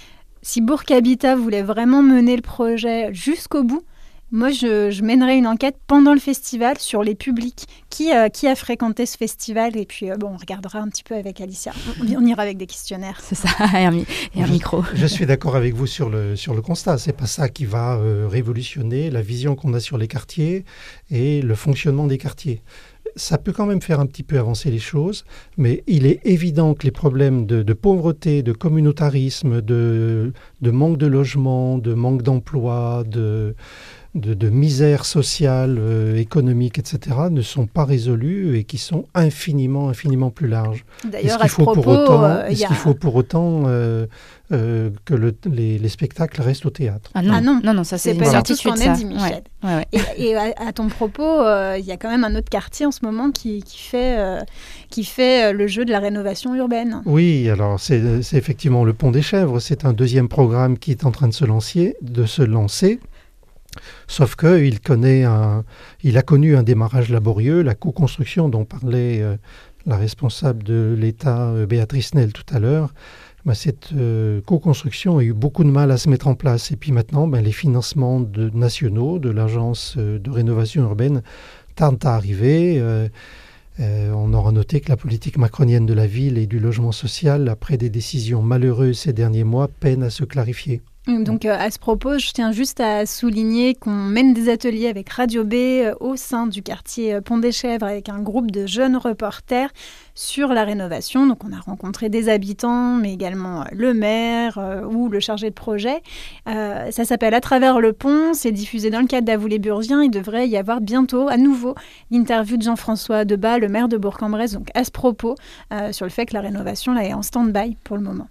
si Bourg Habitat voulait vraiment mener le projet jusqu'au bout, moi, je mènerais une enquête pendant le festival sur les publics. Qui a fréquenté ce festival? Et puis, on regardera un petit peu avec Alicia. On ira avec des questionnaires. C'est ça, et un micro. Je suis d'accord avec vous sur le constat. C'est pas ça qui va révolutionner la vision qu'on a sur les quartiers et le fonctionnement des quartiers. Ça peut quand même faire un petit peu avancer les choses, mais il est évident que les problèmes de pauvreté, de communautarisme, de manque de logement, de manque d'emploi, de misère sociale, économique, etc., ne sont pas résolus et qui sont infiniment plus larges. D'ailleurs, Est-ce qu'il faut pour autant que les spectacles restent au théâtre? Ah non, ça c'est pas une tout ce qu'on a dit, Michel. Ouais. Et à ton propos, il y a quand même un autre quartier en ce moment qui fait le jeu de la rénovation urbaine. Oui, alors c'est effectivement le Pont des Chèvres. C'est un deuxième programme qui est en train de se lancer. Sauf qu'il a connu un démarrage laborieux, la co-construction dont parlait la responsable de l'État, Béatrice Nel, tout à l'heure. Cette co-construction a eu beaucoup de mal à se mettre en place. Et puis maintenant, les financements nationaux de l'Agence de rénovation urbaine tardent à arriver. On aura noté que la politique macronienne de la ville et du logement social, après des décisions malheureuses ces derniers mois, peine à se clarifier. Donc à ce propos, je tiens juste à souligner qu'on mène des ateliers avec Radio B au sein du quartier Pont des Chèvres avec un groupe de jeunes reporters sur la rénovation. Donc on a rencontré des habitants, mais également le maire ou le chargé de projet. Ça s'appelle À travers le pont, c'est diffusé dans le cadre d'Avoulay-Burgien. Il devrait y avoir bientôt à nouveau l'interview de Jean-François Debat, le maire de Bourg-en-Bresse, donc à ce propos, sur le fait que la rénovation là, est en stand-by pour le moment.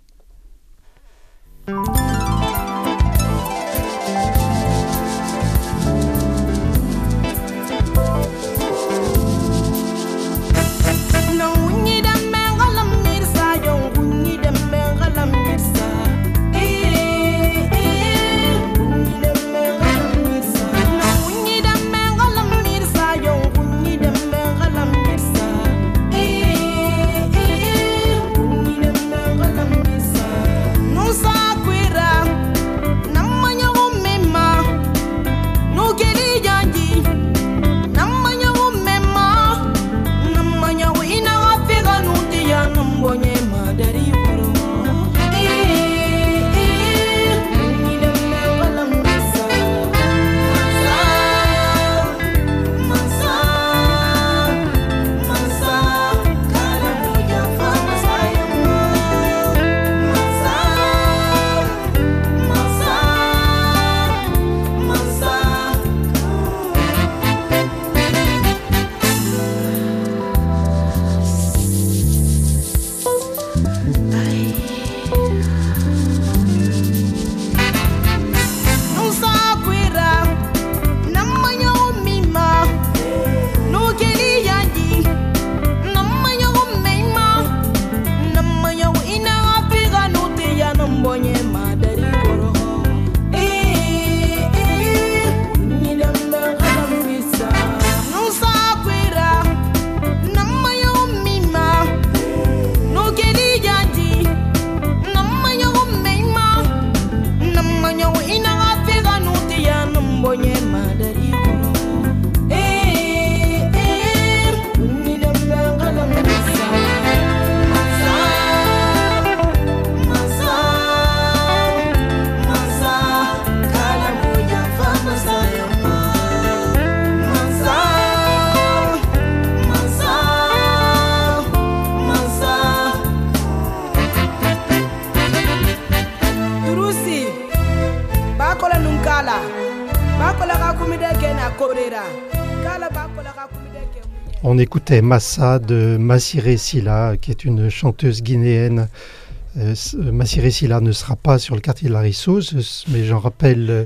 On écoutait Massa de Massiré Sylla, qui est une chanteuse guinéenne. Massiré Sylla ne sera pas sur le quartier de la Rissouse, mais j'en rappelle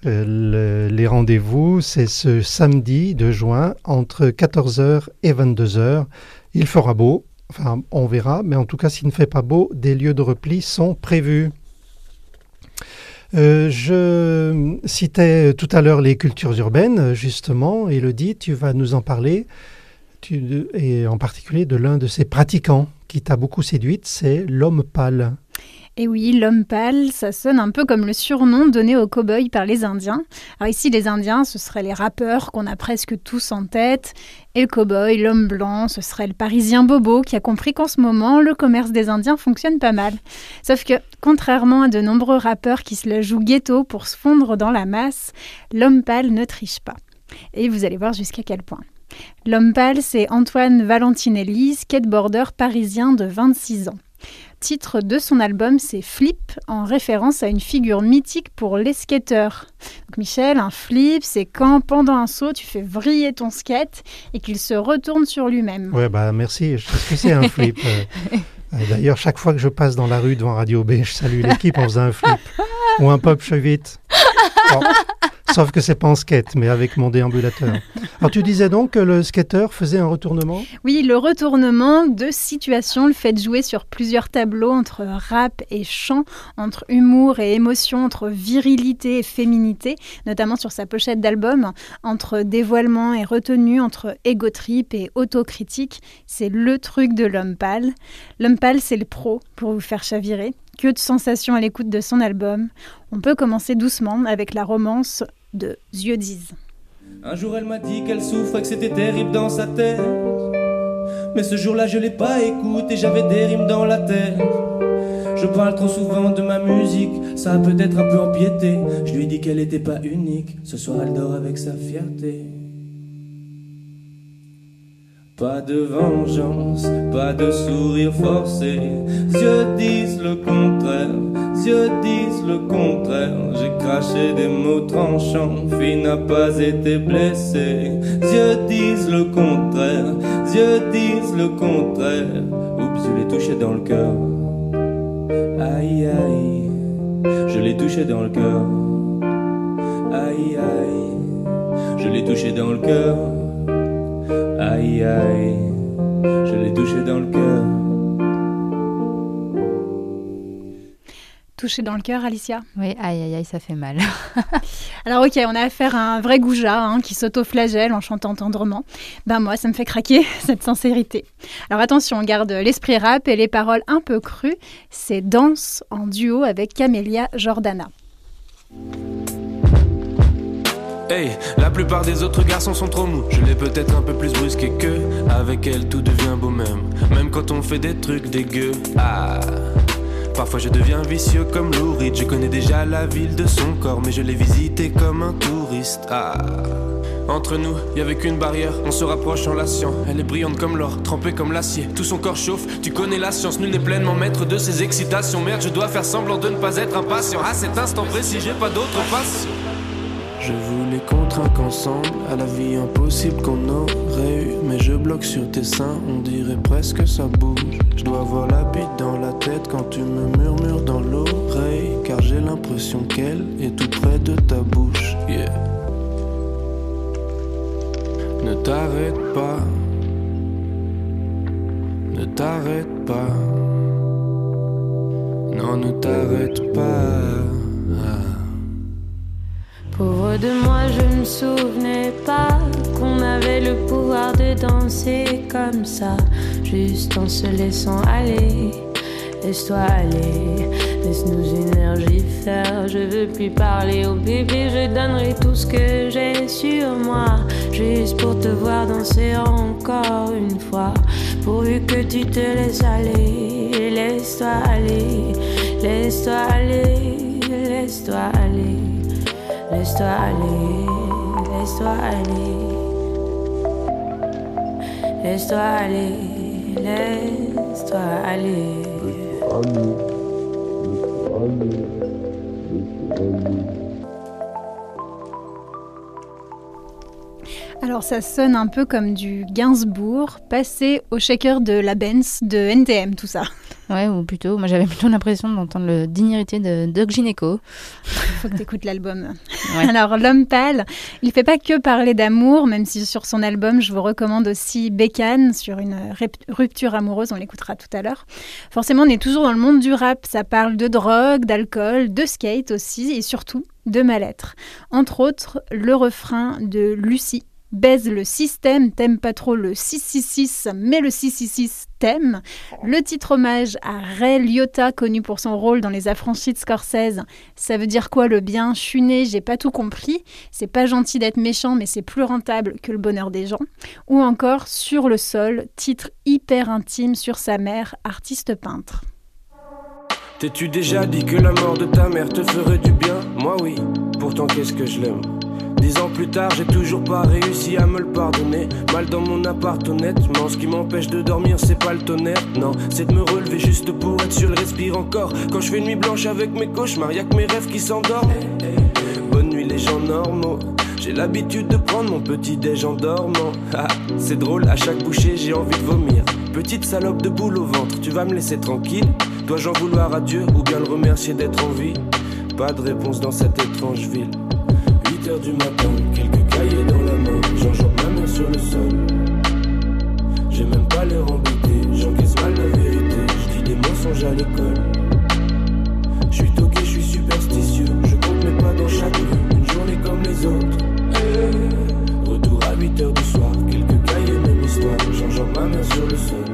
les rendez-vous. C'est ce samedi 2 juin, entre 14h et 22h. Il fera beau, enfin on verra, mais en tout cas s'il ne fait pas beau, des lieux de repli sont prévus. Je citais tout à l'heure les cultures urbaines, justement. Élodie, tu vas nous en parler, et en particulier de l'un de ces pratiquants qui t'a beaucoup séduite, c'est l'homme pâle. Et oui, l'homme pâle, ça sonne un peu comme le surnom donné aux cow-boys par les Indiens. Alors ici, les Indiens, ce seraient les rappeurs qu'on a presque tous en tête. Et le cow-boy, l'homme blanc, ce serait le Parisien bobo qui a compris qu'en ce moment, le commerce des Indiens fonctionne pas mal. Sauf que, contrairement à de nombreux rappeurs qui se la jouent ghetto pour se fondre dans la masse, l'homme pâle ne triche pas. Et vous allez voir jusqu'à quel point. L'homme pâle, c'est Antoine Valentinelli, skateboarder parisien de 26 ans. Titre de son album, c'est Flip, en référence à une figure mythique pour les skateurs. Donc Michel, un flip, c'est quand, pendant un saut, tu fais vriller ton skate et qu'il se retourne sur lui-même. Ouais, merci. Je sais ce que c'est un flip. D'ailleurs, chaque fois que je passe dans la rue devant Radio B, je salue l'équipe en faisant un flip. Ou un pop chevite. Bon. Sauf que c'est pas en skate, mais avec mon déambulateur. Alors tu disais donc que le skateur faisait un retournement ? Oui, le retournement de situation, le fait de jouer sur plusieurs tableaux entre rap et chant, entre humour et émotion, entre virilité et féminité, notamment sur sa pochette d'album, entre dévoilement et retenue, entre ego trip et autocritique, c'est le truc de l'homme pâle. L'homme pâle, c'est le pro pour vous faire chavirer. Que de sensations à l'écoute de son album. On peut commencer doucement avec la romance de Yeux disent. Un jour elle m'a dit qu'elle souffrait, que c'était terrible dans sa tête. Mais ce jour-là je l'ai pas écouté, j'avais des rimes dans la tête. Je parle trop souvent de ma musique, ça a peut-être un peu empiété. Je lui ai dit qu'elle était pas unique, ce soir elle dort avec sa fierté. Pas de vengeance, pas de sourire forcé. Yeux disent le contraire, yeux disent le contraire. J'ai craché des mots tranchants, fille n'a pas été blessée. Yeux disent le contraire, yeux disent le contraire. Oups, je l'ai touché dans le cœur. Aïe aïe, je l'ai touché dans le cœur. Aïe aïe, je l'ai touché dans le cœur. Aïe aïe, je l'ai touché dans le cœur. Touché dans le cœur, Alicia ? Oui, aïe aïe aïe, ça fait mal. Alors ok, on a affaire à un vrai goujat qui s'auto-flagelle en chantant tendrement. Moi, ça me fait craquer, cette sincérité. Alors attention, on garde l'esprit rap et les paroles un peu crues. C'est Danse en duo avec Camélia Jordana. Hey, la plupart des autres garçons sont trop mous. Je l'ai peut-être un peu plus brusqué qu'eux. Avec elle, tout devient beau même quand on fait des trucs dégueux. Ah, parfois je deviens vicieux comme Lou Reed. Je connais déjà la ville de son corps, mais je l'ai visité comme un touriste. Ah, entre nous, y'avait qu'une barrière, on se rapproche en la science. Elle est brillante comme l'or, trempée comme l'acier. Tout son corps chauffe, tu connais la science. Nul n'est pleinement maître de ses excitations. Merde, je dois faire semblant de ne pas être impatient. À cet instant précis, j'ai pas d'autre passion. Je voulais qu'on trinque ensemble à la vie impossible qu'on aurait eue. Mais je bloque sur tes seins, on dirait presque ça bouge. Je dois avoir la bite dans la tête quand tu me murmures dans l'oreille. Car j'ai l'impression qu'elle est tout près de ta bouche, yeah. Ne t'arrête pas, ne t'arrête pas. Non, ne t'arrête pas. Pauvre de moi, je ne me souvenais pas qu'on avait le pouvoir de danser comme ça, juste en se laissant aller. Laisse-toi aller, laisse nos énergies faire. Je veux plus parler au bébé, je donnerai tout ce que j'ai sur moi, juste pour te voir danser encore une fois. Pourvu que tu te laisses aller, laisse-toi aller, laisse-toi aller, laisse-toi aller. Laisse-toi aller, laisse-toi aller. Laisse-toi aller, laisse-toi aller. Alors ça sonne un peu comme du Gainsbourg, passé au shaker de la Benz, de NTM, tout ça. Ouais, ou plutôt, moi j'avais plutôt l'impression d'entendre le Dignité de Doc Gynéco. Faut que t'écoutes l'album. Ouais. Alors l'homme pâle, il fait pas que parler d'amour, même si sur son album je vous recommande aussi Bécane sur une rupture amoureuse, on l'écoutera tout à l'heure. Forcément on est toujours dans le monde du rap, ça parle de drogue, d'alcool, de skate aussi et surtout de mal-être. Entre autres le refrain de Lucie baise le système, t'aimes pas trop le 666, mais le 666 t'aime. Le titre hommage à Ray Liotta, connu pour son rôle dans Les Affranchis de Scorsese. Ça veut dire quoi le bien? Je suis née, j'ai pas tout compris. C'est pas gentil d'être méchant, mais c'est plus rentable que le bonheur des gens. Ou encore Sur le sol, titre hyper intime sur sa mère, artiste peintre. T'es-tu déjà dit que la mort de ta mère te ferait du bien? Moi oui, pourtant qu'est-ce que je l'aime. 10 ans plus tard, j'ai toujours pas réussi à me le pardonner. Mal dans mon appart, honnêtement, ce qui m'empêche de dormir, c'est pas le tonnerre. Non, c'est de me relever juste pour être sûr, le respire encore. Quand je fais une nuit blanche avec mes cauchemars, y'a que mes rêves qui s'endorment. Bonne nuit les gens normaux. J'ai l'habitude de prendre mon petit déj en dormant. Ah, c'est drôle, à chaque bouchée j'ai envie de vomir. Petite salope de boule au ventre, tu vas me laisser tranquille? Dois-je en vouloir à Dieu ou bien le remercier d'être en vie? Pas de réponse dans cette étrange ville. 8h du matin, quelques cahiers dans la main. J'enjambe ma main sur le sol. J'ai même pas l'air embêté, j'encaisse mal la vérité. Je dis des mensonges à l'école. Je suis toqué, je suis superstitieux. Je compte mes pas dans chaque rue, une journée comme les autres. Retour à 8h du soir, quelques cahiers, même histoire. J'enjambe ma main sur le sol.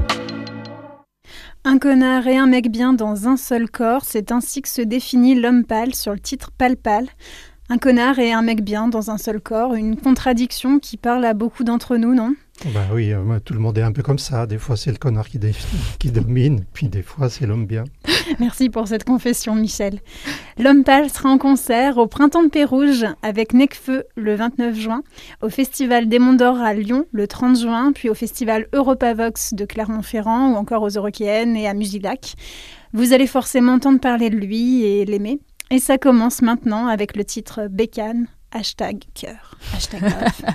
Un connard et un mec bien dans un seul corps, c'est ainsi que se définit l'homme pâle sur le titre Pâle Pâle. Un connard et un mec bien dans un seul corps, une contradiction qui parle à beaucoup d'entre nous, non ? Bah oui, tout le monde est un peu comme ça. Des fois, c'est le connard qui domine, puis des fois, c'est l'homme bien. Merci pour cette confession, Michel. L'Homme Pâle sera en concert au Printemps de Pérouge avec Necfeu le 29 juin, au Festival des Monts d'Or à Lyon le 30 juin, puis au Festival Europavox de Clermont-Ferrand ou encore aux Eurokéennes et à Musilac. Vous allez forcément entendre parler de lui et l'aimer. Et ça commence maintenant avec le titre Bécane, #cœur, #love.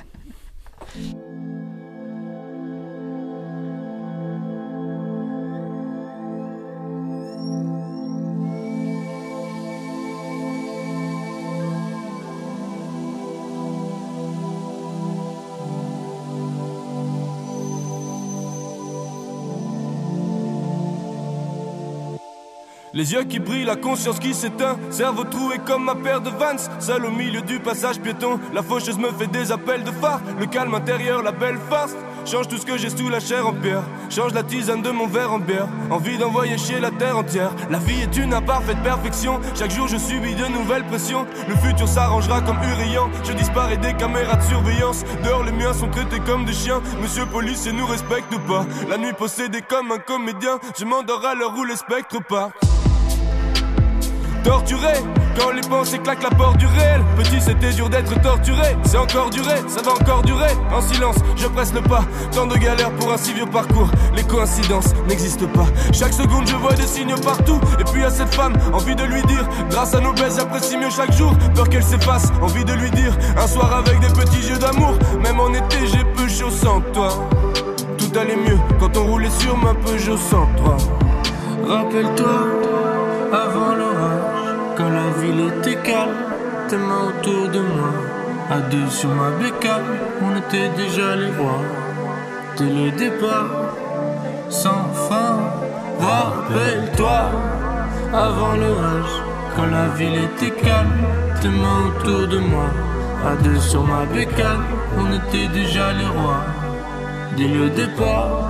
Les yeux qui brillent, la conscience qui s'éteint. Cerveau troué comme ma paire de Vans. Seul au milieu du passage piéton. La faucheuse me fait des appels de phare. Le calme intérieur, la belle farce. Change tout ce que j'ai sous la chair en pierre. Change la tisane de mon verre en bière. Envie d'envoyer chier la terre entière. La vie est une imparfaite perfection. Chaque jour je subis de nouvelles pressions. Le futur s'arrangera comme Urian. Je disparais des caméras de surveillance. Dehors les miens sont traités comme des chiens. Monsieur policier nous respecte pas. La nuit possédée comme un comédien. Je m'endors à l'heure où le spectre part. Torturé, quand les pensées claquent la porte du réel. Petit c'était dur d'être torturé, c'est encore duré, ça va encore durer. En silence, je presse le pas, tant de galères pour un si vieux parcours. Les coïncidences n'existent pas. Chaque seconde je vois des signes partout. Et puis à cette femme, envie de lui dire, grâce à nos baises j'apprécie mieux chaque jour. Peur qu'elle s'efface, envie de lui dire, un soir avec des petits yeux d'amour. Même en été j'ai peu chaud sans toi. Tout allait mieux quand on roulait sur ma Peugeot 103. Rappelle-toi, avant l'orage, quand la ville était calme, tes mains autour de moi, à deux sur ma bécane, on était déjà les rois. Dès le départ, sans fin, rappelle-toi, avant l'orage, quand la ville était calme, tes mains autour de moi, à deux sur ma bécane, on était déjà les rois. Dès le départ.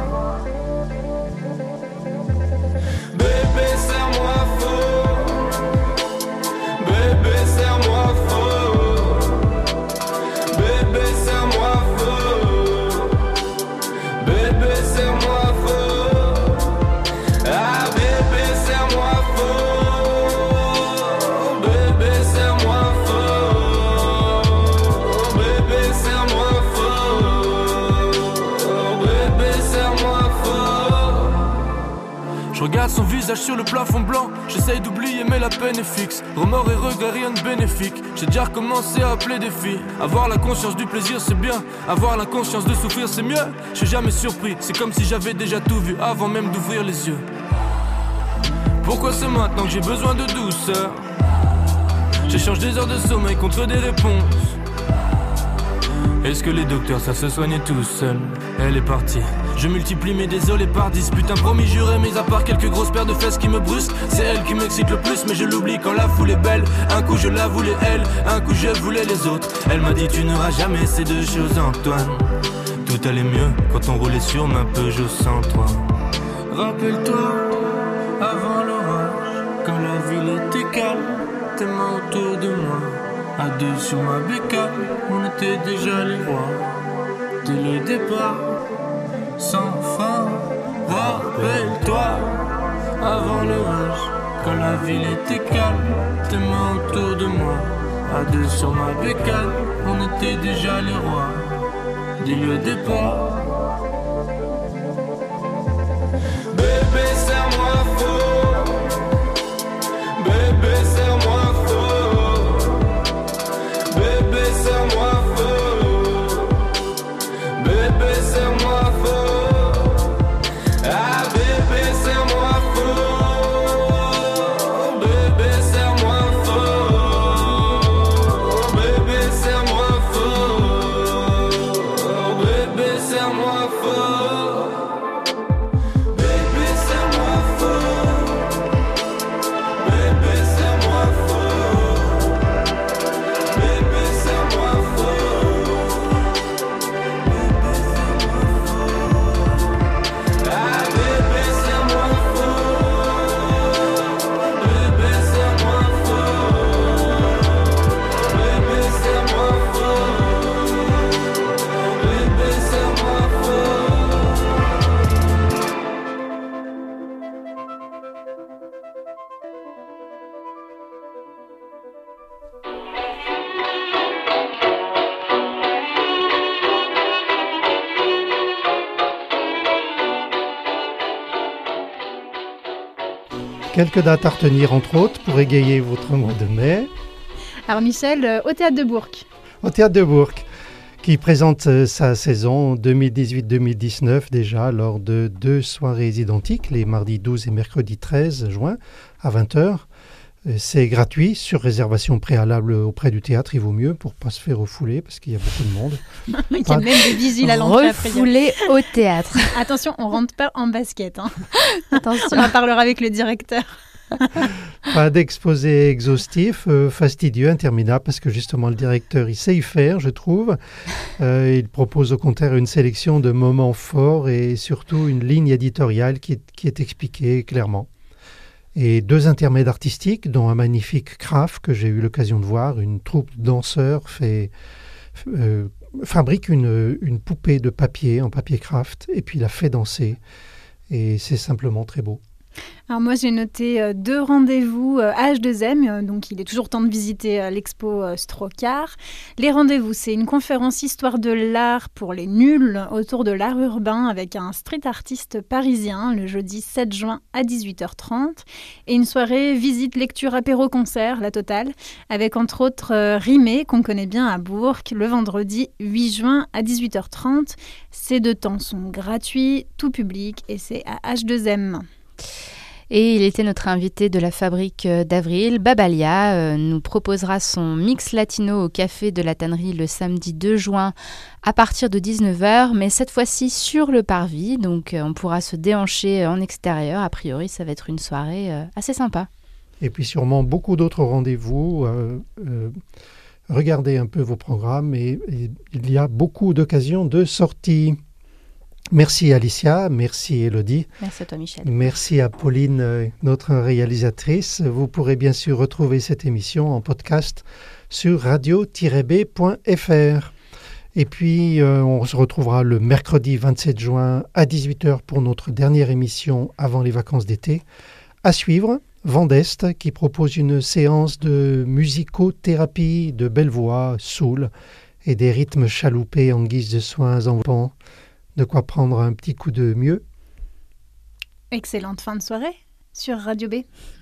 Je regarde son visage sur le plafond blanc. J'essaye d'oublier mais la peine est fixe. Remords et regrets, rien de bénéfique. J'ai déjà recommencé à appeler des filles. Avoir la conscience du plaisir c'est bien. Avoir la conscience de souffrir c'est mieux. Je suis jamais surpris, c'est comme si j'avais déjà tout vu avant même d'ouvrir les yeux. Pourquoi c'est maintenant que j'ai besoin de douceur? J'échange des heures de sommeil contre des réponses. Est-ce que les docteurs savent se soigner tout seuls? Elle est partie, Je multiplie mes désolés par 10. Putain promis juré, mis à part quelques grosses paires de fesses qui me brusquent. C'est elle qui m'excite le plus, mais je l'oublie quand la foule est belle. Un coup je la voulais elle, un coup je voulais les autres. Elle m'a dit tu n'auras jamais ces deux choses Antoine. Tout allait mieux quand on roulait sur ma Peugeot 103. Rappelle-toi, avant l'orage, quand la ville était calme, tes mains autour de moi, à deux sur ma bécane, on était déjà les rois. Dès le départ, sans fin, rappelle-toi, avant l'orage, quand la ville était calme, tes mains autour de moi, à deux sur ma bécane, on était déjà les rois. Dès le départ. Bébé, serre-moi faux. Bébé, serre-moi faux. Bébé, serre-moi faux. Bébé, serre-moi faux. Ah, bébé, serre-moi faux. Bébé, serre-moi faux. Bébé, serre-moi faux. Bébé, serre-moi faux. Quelques dates à retenir, entre autres, pour égayer votre mois de mai. Alors Michel, au Théâtre de Bourg. Au Théâtre de Bourg, qui présente sa saison 2018-2019 déjà lors de 2 soirées identiques, les mardis 12 et mercredi 13 juin à 20h. C'est gratuit, sur réservation préalable auprès du théâtre, il vaut mieux pour ne pas se faire refouler parce qu'il y a beaucoup de monde. Il y a même des vigiles à l'entrée. Refouler au théâtre. Attention, on ne rentre pas en basket. Hein. Attention. On en parlera avec le directeur. Pas d'exposé exhaustif, fastidieux, interminable, parce que justement le directeur, il sait y faire, je trouve. Il propose au contraire une sélection de moments forts et surtout une ligne éditoriale qui est expliquée clairement. Et 2 intermèdes artistiques, dont un magnifique craft que j'ai eu l'occasion de voir. Une troupe de danseurs fabrique une poupée de papier en papier craft et puis la fait danser. Et c'est simplement très beau. Alors moi j'ai noté 2 rendez-vous H2M, donc il est toujours temps de visiter l'expo Stroccar. Les rendez-vous, c'est une conférence histoire de l'art pour les nuls autour de l'art urbain avec un street artiste parisien le jeudi 7 juin à 18h30 et une soirée visite, lecture, apéro, concert, la totale, avec entre autres Rimé qu'on connaît bien à Bourg le vendredi 8 juin à 18h30. Ces 2 temps sont gratuits, tout public et c'est à H2M. Et il était notre invité de la Fabrique d'Avril. Babalia nous proposera son mix latino au Café de la Tannerie le samedi 2 juin à partir de 19h, mais cette fois-ci sur le parvis, donc on pourra se déhancher en extérieur. A priori, ça va être une soirée assez sympa. Et puis sûrement beaucoup d'autres rendez-vous. Regardez un peu vos programmes et il y a beaucoup d'occasions de sortie. Merci Alicia, merci Elodie. Merci à toi Michel. Merci à Pauline, notre réalisatrice. Vous pourrez bien sûr retrouver cette émission en podcast sur radio-b.fr. Et puis on se retrouvera le mercredi 27 juin à 18h pour notre dernière émission avant les vacances d'été. À suivre, Vendeste qui propose une séance de musicothérapie de belle voix, soul et des rythmes chaloupés en guise de soins enveloppants. De quoi prendre un petit coup de mieux. Excellente fin de soirée sur Radio B.